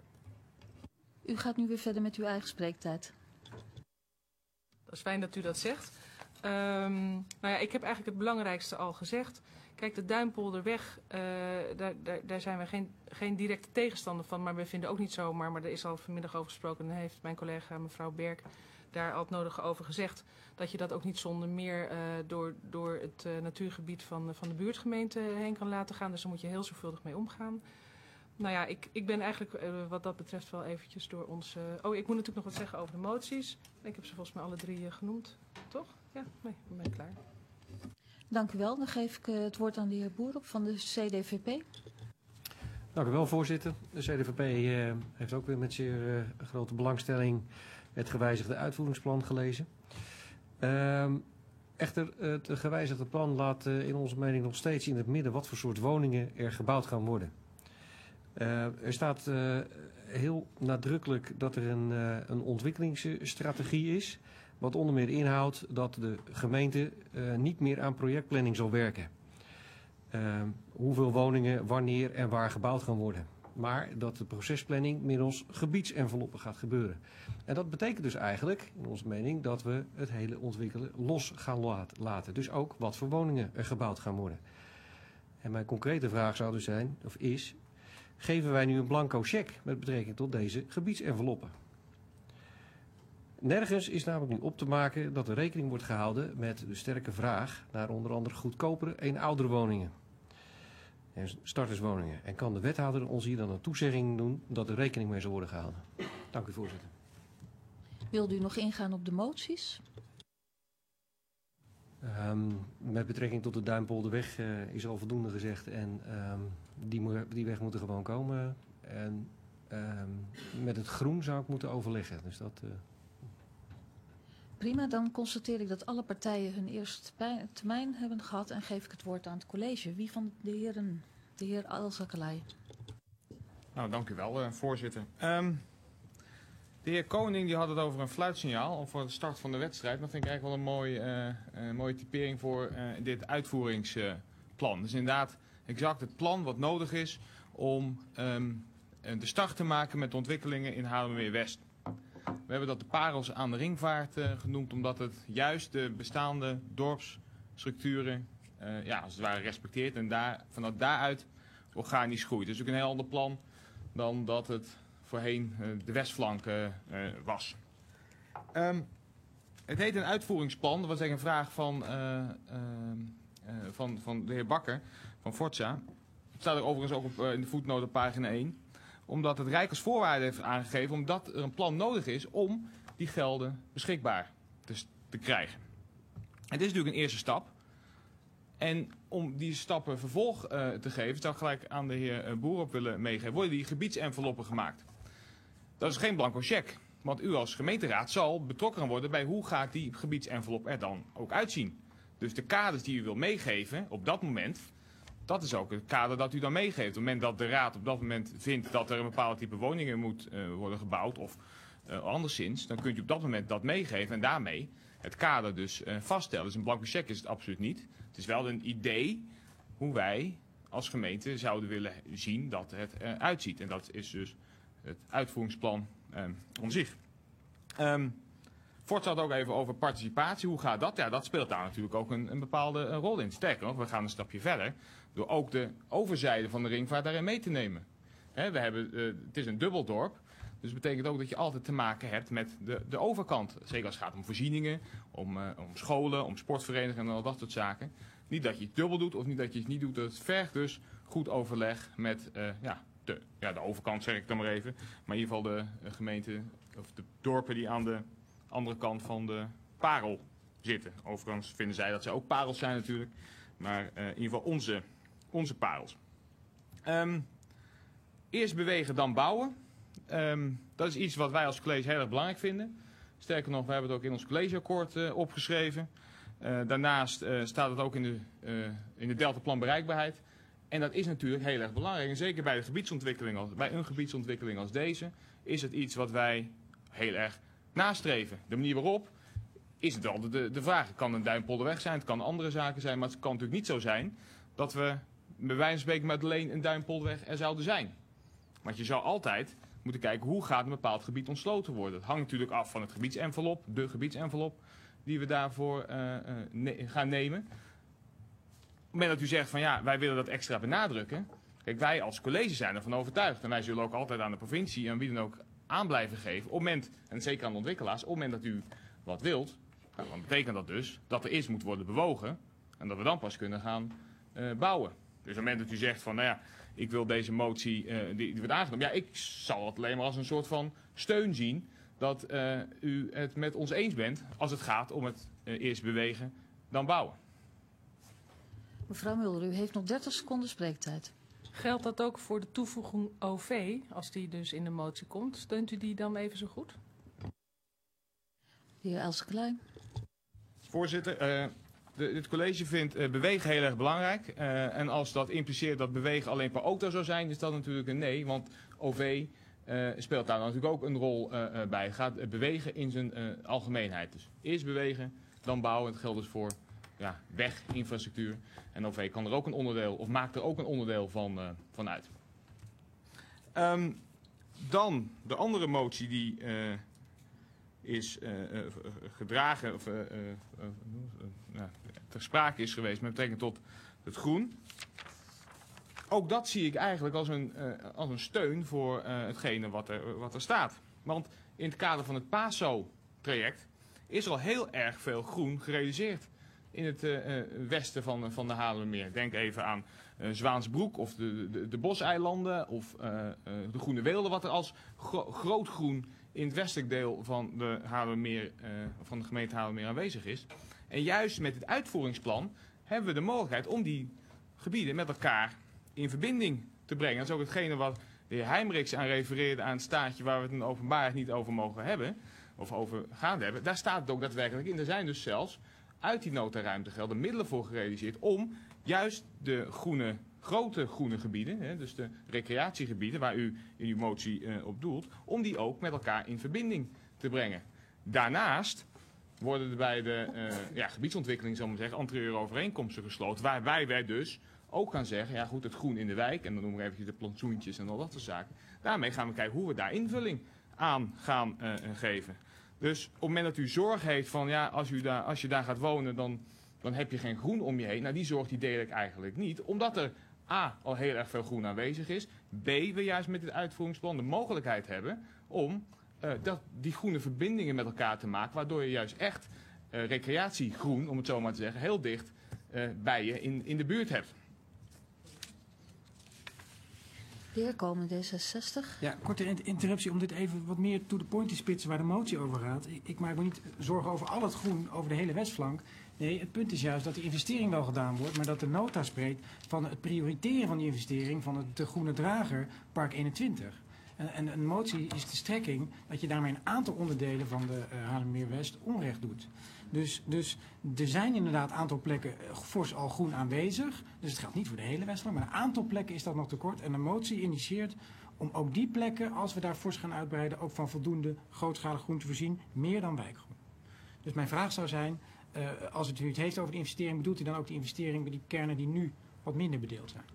U gaat nu weer verder met uw eigen spreektijd. Dat is fijn dat u dat zegt. Um, nou ja, ik heb eigenlijk het belangrijkste al gezegd. Kijk, de Duimpolderweg, uh, daar, daar, daar zijn we geen, geen directe tegenstander van. Maar we vinden ook niet zomaar, maar er is al vanmiddag over gesproken. En dan heeft mijn collega mevrouw Berk daar al het nodige over gezegd. Dat je dat ook niet zonder meer uh, door, door het uh, natuurgebied van, van de buurtgemeente heen kan laten gaan. Dus daar moet je heel zorgvuldig mee omgaan. Nou ja, ik, ik ben eigenlijk uh, wat dat betreft wel eventjes door ons... Uh... Oh, ik moet natuurlijk nog wat zeggen over de moties. Ik heb ze volgens mij alle drie uh, genoemd, toch? Ja, nee, dan ben ik klaar. Dank u wel. Dan geef ik uh, het woord aan de heer Boerop van de C D V P. Dank u wel, voorzitter. De C D V P uh, heeft ook weer met zeer uh, grote belangstelling het gewijzigde uitvoeringsplan gelezen. Uh, echter, het gewijzigde plan laat uh, in onze mening nog steeds in het midden wat voor soort woningen er gebouwd gaan worden. Uh, er staat uh, heel nadrukkelijk dat er een, uh, een ontwikkelingsstrategie is. Wat onder meer inhoudt dat de gemeente uh, niet meer aan projectplanning zal werken. Uh, hoeveel woningen, wanneer en waar gebouwd gaan worden. Maar dat de procesplanning middels gebiedsenveloppen gaat gebeuren. En dat betekent dus eigenlijk, in onze mening, dat we het hele ontwikkelen los gaan laten. Dus ook wat voor woningen er gebouwd gaan worden. En mijn concrete vraag zou dus zijn, of is, geven wij nu een blanco cheque met betrekking tot deze gebiedsenveloppen? Nergens is namelijk nu op te maken dat er rekening wordt gehouden met de sterke vraag naar onder andere goedkopere eenouderwoningen en starterswoningen. En kan de wethouder ons hier dan een toezegging doen dat er rekening mee zal worden gehouden? Dank u, voorzitter. Wilde u nog ingaan op de moties? Um, met betrekking tot de Duimpolderweg uh, is al voldoende gezegd en um, die, die weg moet er gewoon komen. En um, met het groen zou ik moeten overleggen. Dus dat... Uh, Prima, dan constateer ik dat alle partijen hun eerste termijn hebben gehad en geef ik het woord aan het college. Wie van de heren? De heer Alzakelay. Nou, dank u wel, uh, voorzitter. Um, de heer Koning die had het over een fluitsignaal of voor de start van de wedstrijd. Dat vind ik eigenlijk wel een mooi, uh, uh, mooie typering voor uh, dit uitvoeringsplan. Uh, dus inderdaad exact het plan wat nodig is om um, de start te maken met de ontwikkelingen in Haarlemmermeer-West. We hebben dat de parels aan de ringvaart uh, genoemd, omdat het juist de bestaande dorpsstructuren uh, ja, als het ware respecteert en daar, vanuit daaruit organisch groeit. Dus ook een heel ander plan dan dat het voorheen uh, de westflank uh, uh, was. Um, het heet een uitvoeringsplan. Dat was eigenlijk een vraag van, uh, uh, uh, van, van de heer Bakker van Forza. Het staat er overigens ook op, uh, in de voetnoot op pagina één. Omdat het Rijk als voorwaarde heeft aangegeven omdat er een plan nodig is om die gelden beschikbaar te, te krijgen. Het is natuurlijk een eerste stap. En om die stappen vervolg uh, te geven, zou ik gelijk aan de heer Boerop willen meegeven, worden die gebiedsenveloppen gemaakt. Dat is geen blanco cheque. Want u als gemeenteraad zal betrokken worden bij hoe gaat die gebiedsenvelop er dan ook uitzien. Dus de kaders die u wil meegeven op dat moment, dat is ook het kader dat u dan meegeeft. Op het moment dat de raad op dat moment vindt dat er een bepaald type woningen moet uh, worden gebouwd of uh, anderszins, dan kunt u op dat moment dat meegeven en daarmee het kader dus uh, vaststellen. Dus een blanco cheque is het absoluut niet. Het is wel een idee hoe wij als gemeente zouden willen zien dat het uh, uitziet. En dat is dus het uitvoeringsplan um, om zich. Um, Fort had ook even over participatie. Hoe gaat dat? Ja, dat speelt daar natuurlijk ook een, een bepaalde uh, rol in. Sterker nog, we gaan een stapje verder door ook de overzijde van de ringvaart daarin mee te nemen. He, we hebben, uh, het is een dubbeldorp. Dus dat betekent ook dat je altijd te maken hebt met de, de overkant. Zeker als het gaat om voorzieningen, om, uh, om scholen, om sportverenigingen en al dat soort zaken. Niet dat je het dubbel doet of niet dat je het niet doet. Het vergt dus goed overleg met uh, ja, de, ja, de overkant, zeg ik dan maar even. Maar in ieder geval de uh, gemeente of de dorpen die aan de andere kant van de parel zitten. Overigens vinden zij dat ze ook parels zijn natuurlijk. Maar uh, in ieder geval onze, onze parels. Um, eerst bewegen, dan bouwen. Um, dat is iets wat wij als college heel erg belangrijk vinden. Sterker nog, we hebben het ook in ons collegeakkoord uh, opgeschreven. Uh, daarnaast uh, staat het ook in de, uh, in de deltaplan bereikbaarheid. En dat is natuurlijk heel erg belangrijk. En zeker bij de gebiedsontwikkeling, als, bij een gebiedsontwikkeling als deze, is het iets wat wij heel erg nastreven. De manier waarop is het altijd de, de vraag. Het kan een Duinpolderweg zijn, het kan andere zaken zijn, maar het kan natuurlijk niet zo zijn dat we bij wijze van spreken met alleen een Duinpolderweg er zouden zijn. Want je zou altijd moeten kijken hoe gaat een bepaald gebied ontsloten worden. Het hangt natuurlijk af van het gebiedsenvelop, de gebiedsenvelop die we daarvoor uh, uh, ne gaan nemen. Op het moment dat u zegt van ja, wij willen dat extra benadrukken. Kijk, wij als college zijn ervan overtuigd. En wij zullen ook altijd aan de provincie en wie dan ook aan blijven geven. Op het moment, en zeker aan de ontwikkelaars, op het moment dat u wat wilt, nou, dan betekent dat dus dat er eerst moet worden bewogen. En dat we dan pas kunnen gaan uh, bouwen. Dus op het moment dat u zegt van nou ja, ik wil deze motie, uh, die, die wordt aangenomen. Ja, ik zal het alleen maar als een soort van steun zien dat uh, u het met ons eens bent als het gaat om het uh, eerst bewegen, dan bouwen. Mevrouw Mulder, u heeft nog dertig seconden spreektijd. Geldt dat ook voor de toevoeging O V, als die dus in de motie komt? Steunt u die dan even zo goed? De heer Elske Klein. Voorzitter, uh, de, het college vindt uh, bewegen heel erg belangrijk. Uh, en als dat impliceert dat bewegen alleen per auto zou zijn, is dat natuurlijk een nee. Want O V uh, speelt daar natuurlijk ook een rol uh, uh, bij. Het gaat uh, bewegen in zijn uh, algemeenheid. Dus eerst bewegen, dan bouwen. Het geldt dus voor ja, weginfrastructuur. En O V kan er ook een onderdeel, of maakt er ook een onderdeel van, uh, van uit. Um, dan de andere motie die uh, is uh, uh, gedragen, of uh, uh, uh, uh, uh, ter sprake is geweest met betrekking tot het groen. Ook dat zie ik eigenlijk als een, uh, als een steun voor uh, hetgene wat er, wat er staat. Want in het kader van het PASO-traject is er al heel erg veel groen gerealiseerd in het uh, westen van, van de Haarlemmermeer. Denk even aan uh, Zwaansbroek of de, de, de Boseilanden of uh, uh, de Groene Weelde, wat er als gro groot groen in het westelijk deel van de, Haarlemmermeer, uh, van de gemeente Haarlemmermeer aanwezig is. En juist met het uitvoeringsplan hebben we de mogelijkheid om die gebieden met elkaar in verbinding te brengen. Dat is ook hetgene wat de heer Heimrichs aan refereerde aan het staatje waar we het in de openbaarheid niet over mogen hebben, of over gaan hebben. Daar staat het ook daadwerkelijk in. Er zijn dus zelfs uit die notaruimtegelden middelen voor gerealiseerd om juist de groene, grote groene gebieden, hè, dus de recreatiegebieden waar u in uw motie uh, op doelt, om die ook met elkaar in verbinding te brengen. Daarnaast worden er bij de uh, ja, gebiedsontwikkeling, zal ik maar zeggen, anterieure overeenkomsten gesloten, waarbij wij dus ook gaan zeggen, ja goed, het groen in de wijk, en dan noemen we eventjes de plantsoentjes en al dat soort zaken. Daarmee gaan we kijken hoe we daar invulling aan gaan uh, geven. Dus op het moment dat u zorg heeft van, ja, als, u daar, als je daar gaat wonen, dan, dan heb je geen groen om je heen. Nou, die zorg die deel ik eigenlijk niet. Omdat er A, al heel erg veel groen aanwezig is. B, we juist met dit uitvoeringsplan de mogelijkheid hebben om uh, dat, die groene verbindingen met elkaar te maken. Waardoor je juist echt uh, recreatiegroen, om het zo maar te zeggen, heel dicht uh, bij je in, in de buurt hebt. De heer Komen, D zesenzestig. Ja, korte interruptie om dit even wat meer to the point te spitsen waar de motie over gaat. Ik, ik maak me niet zorgen over al het groen over de hele westflank. Nee, het punt is juist dat die investering wel gedaan wordt, maar dat de nota spreekt van het prioriteren van die investering van het, de groene drager, Park eenentwintig. En, en een motie is de strekking dat je daarmee een aantal onderdelen van de uh, Haarlemmermeer-West onrecht doet. Dus, dus er zijn inderdaad een aantal plekken uh, fors al groen aanwezig. Dus het geldt niet voor de hele Westland, maar een aantal plekken is dat nog tekort. En een motie initieert om ook die plekken, als we daar fors gaan uitbreiden, ook van voldoende grootschalig groen te voorzien, meer dan wijkgroen. Dus mijn vraag zou zijn, uh, als het u het heeft over de investering, bedoelt u dan ook de investering bij die kernen die nu wat minder bedeeld zijn?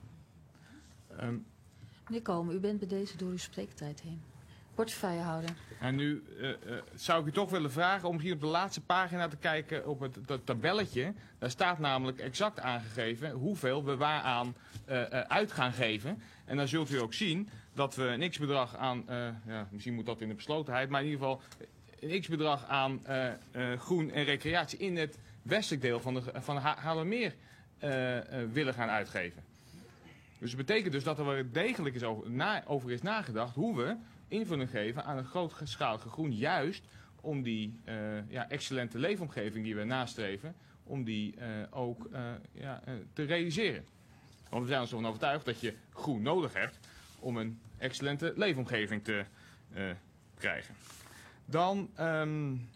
Um. Meneer Komen, u bent bij deze door uw spreektijd heen. Portefeuillehouder. En nu uh, uh, zou ik u toch willen vragen om misschien op de laatste pagina te kijken op het dat tabelletje. Daar staat namelijk exact aangegeven hoeveel we waaraan uh, uh, uit gaan geven. En dan zult u ook zien dat we een x-bedrag aan, uh, ja, misschien moet dat in de beslotenheid, maar in ieder geval een x-bedrag aan uh, uh, groen en recreatie in het westelijk deel van de, van de Haarlemmermeer uh, uh, willen gaan uitgeven. Dus het betekent dus dat er wel degelijk is over, na, over is nagedacht hoe we invulling geven aan een grootschalige groen, juist om die uh, ja, excellente leefomgeving die we nastreven, om die uh, ook uh, ja, uh, te realiseren. Want we zijn er zo van overtuigd dat je groen nodig hebt om een excellente leefomgeving te uh, krijgen. Dan um,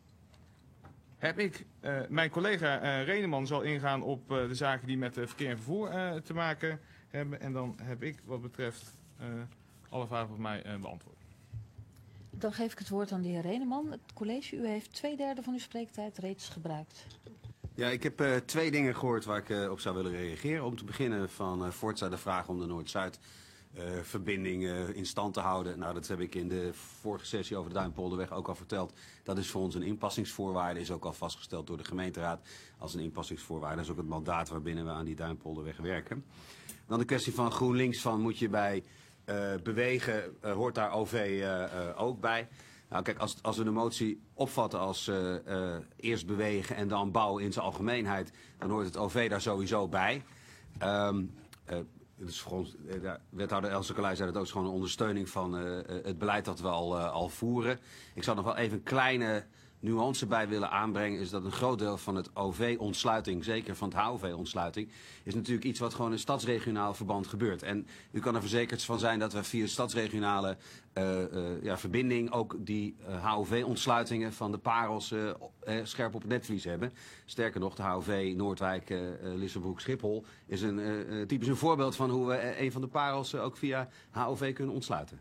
heb ik, uh, mijn collega uh, Reneman zal ingaan op uh, de zaken die met uh, verkeer en vervoer uh, te maken hebben. En dan heb ik wat betreft uh, alle vragen voor mij uh, beantwoord. Dan geef ik het woord aan de heer Reneman. Het college, u heeft twee derde van uw spreektijd reeds gebruikt. Ja, ik heb uh, twee dingen gehoord waar ik uh, op zou willen reageren. Om te beginnen van uh, Forza de vraag om de Noord-Zuid uh, verbinding uh, in stand te houden. Nou, dat heb ik in de vorige sessie over de Duinpolderweg ook al verteld. Dat is voor ons een inpassingsvoorwaarde, is ook al vastgesteld door de gemeenteraad als een inpassingsvoorwaarde. Dat is ook het mandaat waarbinnen we aan die Duinpolderweg werken. Dan de kwestie van GroenLinks, van moet je bij uh, bewegen, uh, hoort daar O V uh, uh, ook bij. Nou kijk, als, als we de motie opvatten als uh, uh, eerst bewegen en dan bouw in zijn algemeenheid, dan hoort het O V daar sowieso bij. Um, uh, dus voor ons, uh, wethouder Else Kalij zei dat ook, is gewoon een ondersteuning van uh, het beleid dat we al, uh, al voeren. Ik zou nog wel even een kleine nuance bij willen aanbrengen, is dat een groot deel van het O V-ontsluiting, zeker van het H O V-ontsluiting, is natuurlijk iets wat gewoon in stadsregionaal verband gebeurt. En u kan er verzekerd van zijn dat we via de stadsregionale uh, uh, ja, verbinding ook die uh, H O V-ontsluitingen van de parels uh, uh, scherp op het netvlies hebben. Sterker nog, de H O V Noordwijk, uh, uh, Lissabroek, Schiphol is een uh, uh, typisch een voorbeeld van hoe we uh, een van de parels uh, ook via H O V kunnen ontsluiten.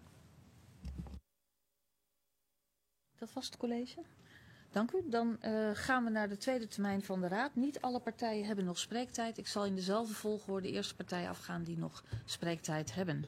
Dat was het college. Dank u. Dan uh, gaan we naar de tweede termijn van de Raad. Niet alle partijen hebben nog spreektijd. Ik zal in dezelfde volgorde de eerste partijen afgaan die nog spreektijd hebben.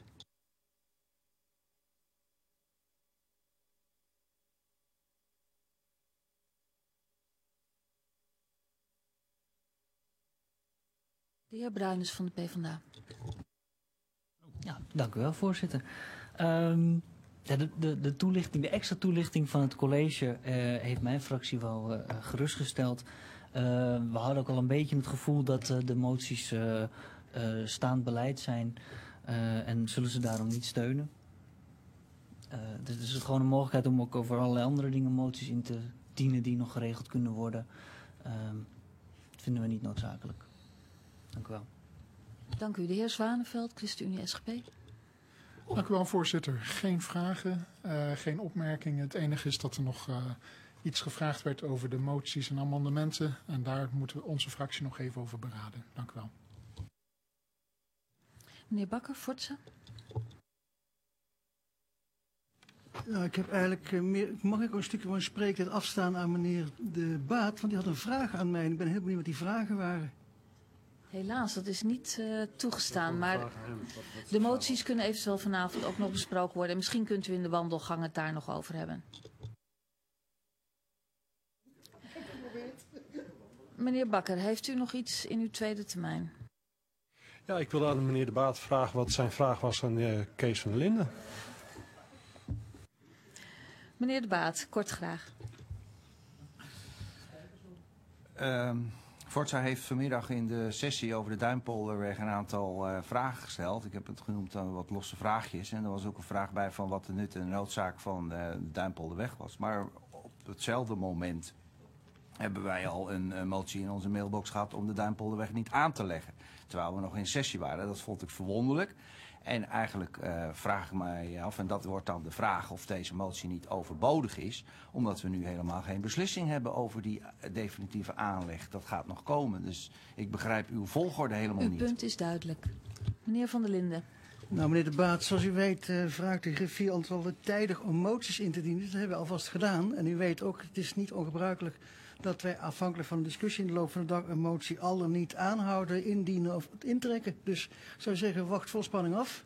De heer Bruinens van de PvdA. Ja, dank u wel, voorzitter. Um... Ja, de, de, de, toelichting, de extra toelichting van het college uh, heeft mijn fractie wel uh, gerustgesteld. Uh, we hadden ook al een beetje het gevoel dat uh, de moties uh, uh, staand beleid zijn uh, en zullen ze daarom niet steunen. Uh, dus het is gewoon een mogelijkheid om ook over allerlei andere dingen moties in te dienen die nog geregeld kunnen worden. Uh, dat vinden we niet noodzakelijk. Dank u wel. Dank u. De heer Zwaneveld, ChristenUnie S G P. Dank u wel, voorzitter. Geen vragen, uh, geen opmerkingen. Het enige is dat er nog uh, iets gevraagd werd over de moties en amendementen. En daar moeten we onze fractie nog even over beraden. Dank u wel. Meneer Bakker, Forza. Ja, ik heb eigenlijk uh, meer, mag ik ook een stukje van mijn spreektijd afstaan aan meneer De Baat, want die had een vraag aan mij en ik ben heel benieuwd wat die vragen waren. Helaas, dat is niet uh, toegestaan, maar de moties kunnen eventueel vanavond ook nog besproken worden. Misschien kunt u in de wandelgang het daar nog over hebben. Meneer Bakker, heeft u nog iets in uw tweede termijn? Ja, ik wilde aan meneer De Baat vragen wat zijn vraag was aan uh, Kees van der Linden. Meneer De Baat, kort graag. Um... Forza heeft vanmiddag in de sessie over de Duinpolderweg een aantal uh, vragen gesteld. Ik heb het genoemd aan wat losse vraagjes. En er was ook een vraag bij van wat de nut en noodzaak van uh, de Duinpolderweg was. Maar op hetzelfde moment hebben wij al een, een motie in onze mailbox gehad om de Duinpolderweg niet aan te leggen. Terwijl we nog in sessie waren. Dat vond ik verwonderlijk. En eigenlijk uh, vraag ik mij af, en dat wordt dan de vraag of deze motie niet overbodig is, omdat we nu helemaal geen beslissing hebben over die definitieve aanleg. Dat gaat nog komen, dus ik begrijp uw volgorde helemaal uw niet. Uw punt is duidelijk. Meneer Van der Linden. Nou, meneer De Baat, zoals u weet uh, vraagt de griffier ons al tijdig om moties in te dienen. Dat hebben we alvast gedaan. En u weet ook, het is niet ongebruikelijk dat wij afhankelijk van de discussie in de loop van de dag een motie al dan niet aanhouden, indienen of intrekken. Dus ik zou zeggen, wacht vol spanning af.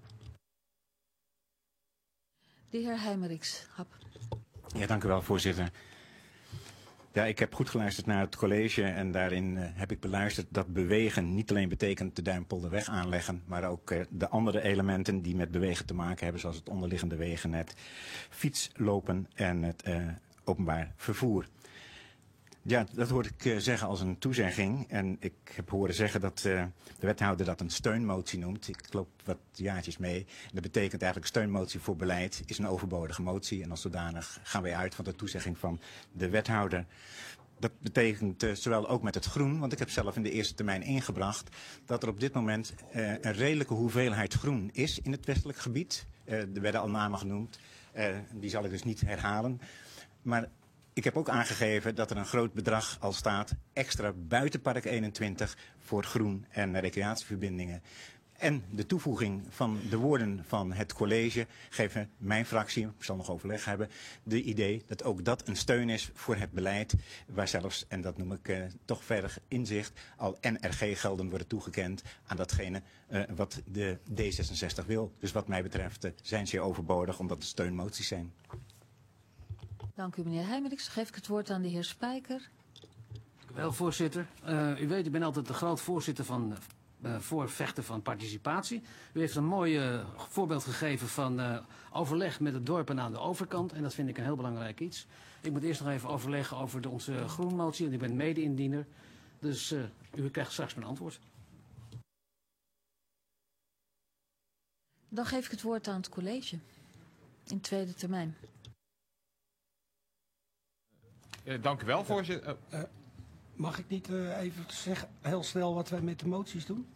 De heer Heijmeriks, Hap. Ja, dank u wel, voorzitter. Ja, ik heb goed geluisterd naar het college en daarin uh, heb ik beluisterd dat bewegen niet alleen betekent de Duimpolderweg aanleggen, maar ook uh, de andere elementen die met bewegen te maken hebben, zoals het onderliggende wegennet, fietslopen en het uh, openbaar vervoer. Ja, dat hoorde ik uh, zeggen als een toezegging. En ik heb horen zeggen dat uh, de wethouder dat een steunmotie noemt. Ik loop wat jaartjes mee. En dat betekent eigenlijk steunmotie voor beleid is een overbodige motie. En als zodanig gaan wij uit van de toezegging van de wethouder. Dat betekent uh, zowel ook met het groen, want ik heb zelf in de eerste termijn ingebracht dat er op dit moment uh, een redelijke hoeveelheid groen is in het westelijk gebied. Uh, er werden al namen genoemd. Uh, die zal ik dus niet herhalen. Maar ik heb ook aangegeven dat er een groot bedrag al staat, extra buiten Park eenentwintig voor groen en recreatieverbindingen. En de toevoeging van de woorden van het college geven mijn fractie, ik zal nog overleg hebben, de idee dat ook dat een steun is voor het beleid, waar zelfs, en dat noem ik uh, toch verder inzicht, al N R G-gelden worden toegekend aan datgene uh, wat de D zesenzestig wil. Dus wat mij betreft uh, zijn ze overbodig omdat het steunmoties zijn. Dank u, meneer Heijmeriks. Geef ik het woord aan de heer Spijker. Wel, voorzitter. Uh, u weet, ik ben altijd de groot voorzitter van uh, voorvechten van participatie. U heeft een mooi uh, voorbeeld gegeven van uh, overleg met het dorpen aan de overkant. En dat vind ik een heel belangrijk iets. Ik moet eerst nog even overleggen over de, onze groenmotie. En ik ben mede-indiener. Dus uh, u krijgt straks mijn antwoord. Dan geef ik het woord aan het college. In tweede termijn. Uh, dank u wel, voorzitter. Uh, uh, mag ik niet uh, even zeggen, heel snel wat wij met de moties doen?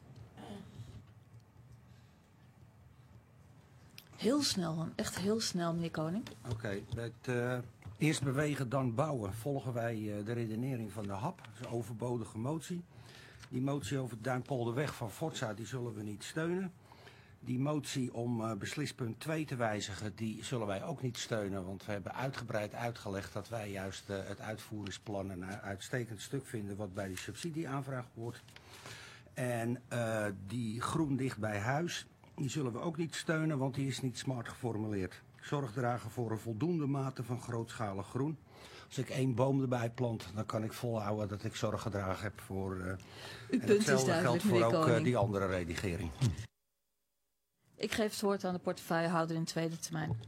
Heel snel, echt heel snel, meneer Koning. Oké, okay, met uh, eerst bewegen, dan bouwen volgen wij uh, de redenering van de H A P. Dat is een overbodige motie. Die motie over de Duimpolderweg van Forza, die zullen we niet steunen. Die motie om uh, beslispunt twee te wijzigen, die zullen wij ook niet steunen. Want we hebben uitgebreid uitgelegd dat wij juist uh, het uitvoeringsplan een uitstekend stuk vinden wat bij die subsidieaanvraag hoort. En uh, die groen dicht bij huis, die zullen we ook niet steunen, want die is niet smart geformuleerd. Zorg dragen voor een voldoende mate van grootschalig groen. Als ik één boom erbij plant, dan kan ik volhouden dat ik zorg gedragen heb voor... Uh, Uw punt is duidelijk, geldt voor ook uh, Koning. die andere redigering. Ik geef het woord aan de portefeuillehouder in tweede termijn.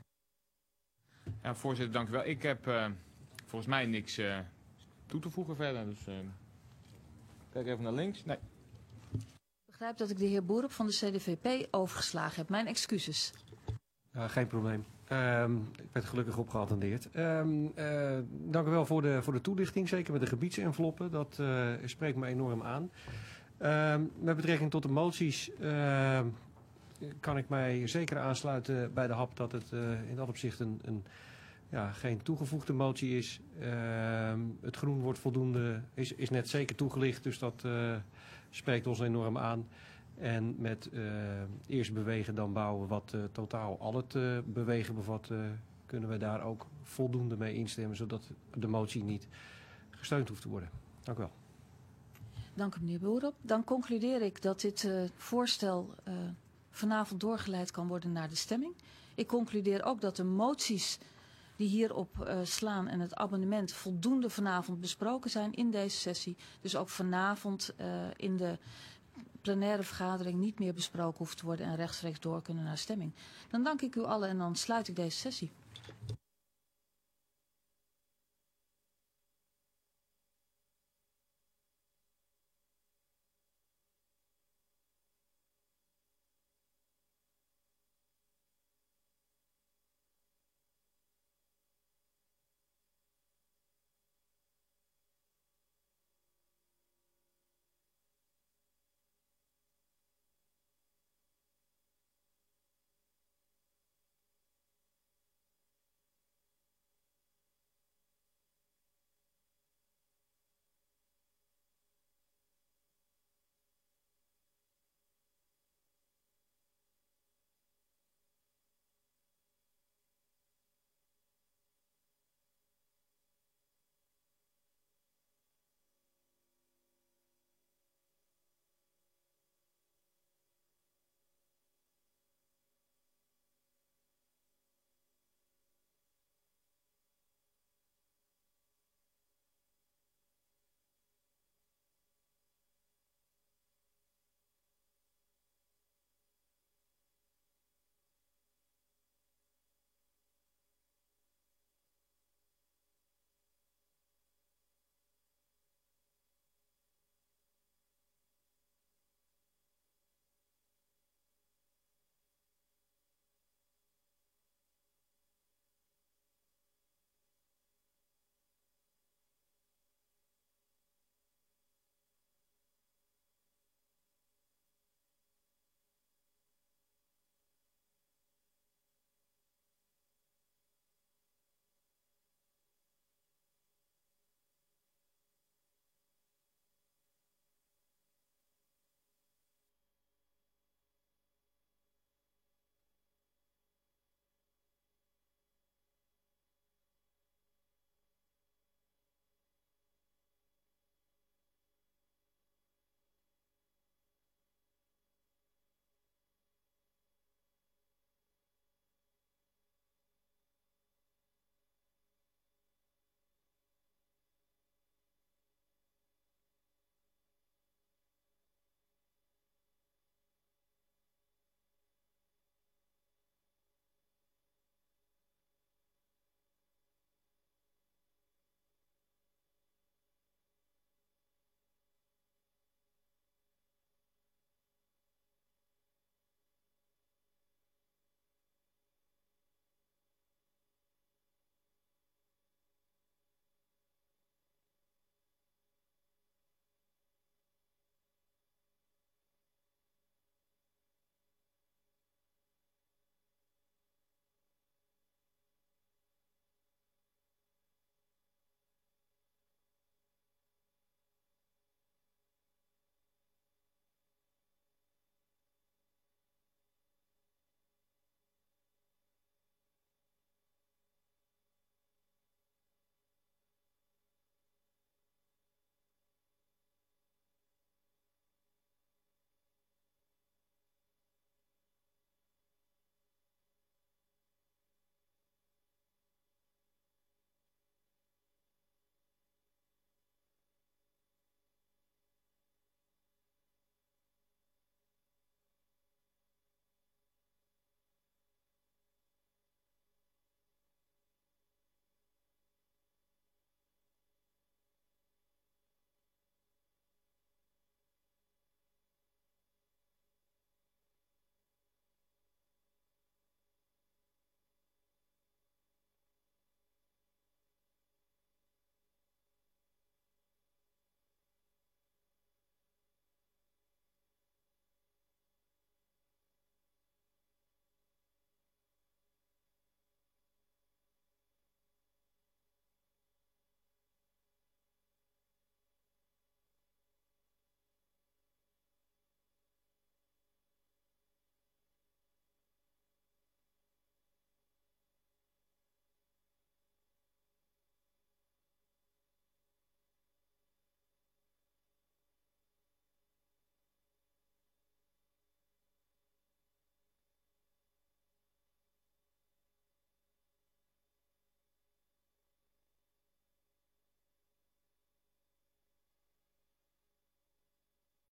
Ja, voorzitter, dank u wel. Ik heb uh, volgens mij niks uh, toe te voegen verder. Dus uh, kijk even naar links. Nee. Ik begrijp dat ik de heer Boerup van de C D V P overgeslagen heb. Mijn excuses. Uh, geen probleem. Uh, ik werd gelukkig opgeattendeerd. Uh, uh, dank u wel voor de, voor de toelichting, zeker met de gebiedsenveloppen. Dat uh, spreekt me enorm aan. Uh, met betrekking tot de moties... Uh, kan ik mij zeker aansluiten bij de H A P dat het uh, in dat opzicht een, een, ja, geen toegevoegde motie is. Uh, het groen wordt voldoende, is, is net zeker toegelicht, dus dat uh, spreekt ons enorm aan. En met uh, eerst bewegen dan bouwen wat uh, totaal al het uh, bewegen bevat, uh, kunnen we daar ook voldoende mee instemmen, zodat de motie niet gesteund hoeft te worden. Dank u wel. Dank u, meneer Boerup. Dan concludeer ik dat dit uh, voorstel... Uh, vanavond doorgeleid kan worden naar de stemming. Ik concludeer ook dat de moties die hierop uh, slaan en het abonnement voldoende vanavond besproken zijn in deze sessie. Dus ook vanavond uh, in de plenaire vergadering niet meer besproken hoeft te worden en rechtstreeks door kunnen naar stemming. Dan dank ik u allen en dan sluit ik deze sessie.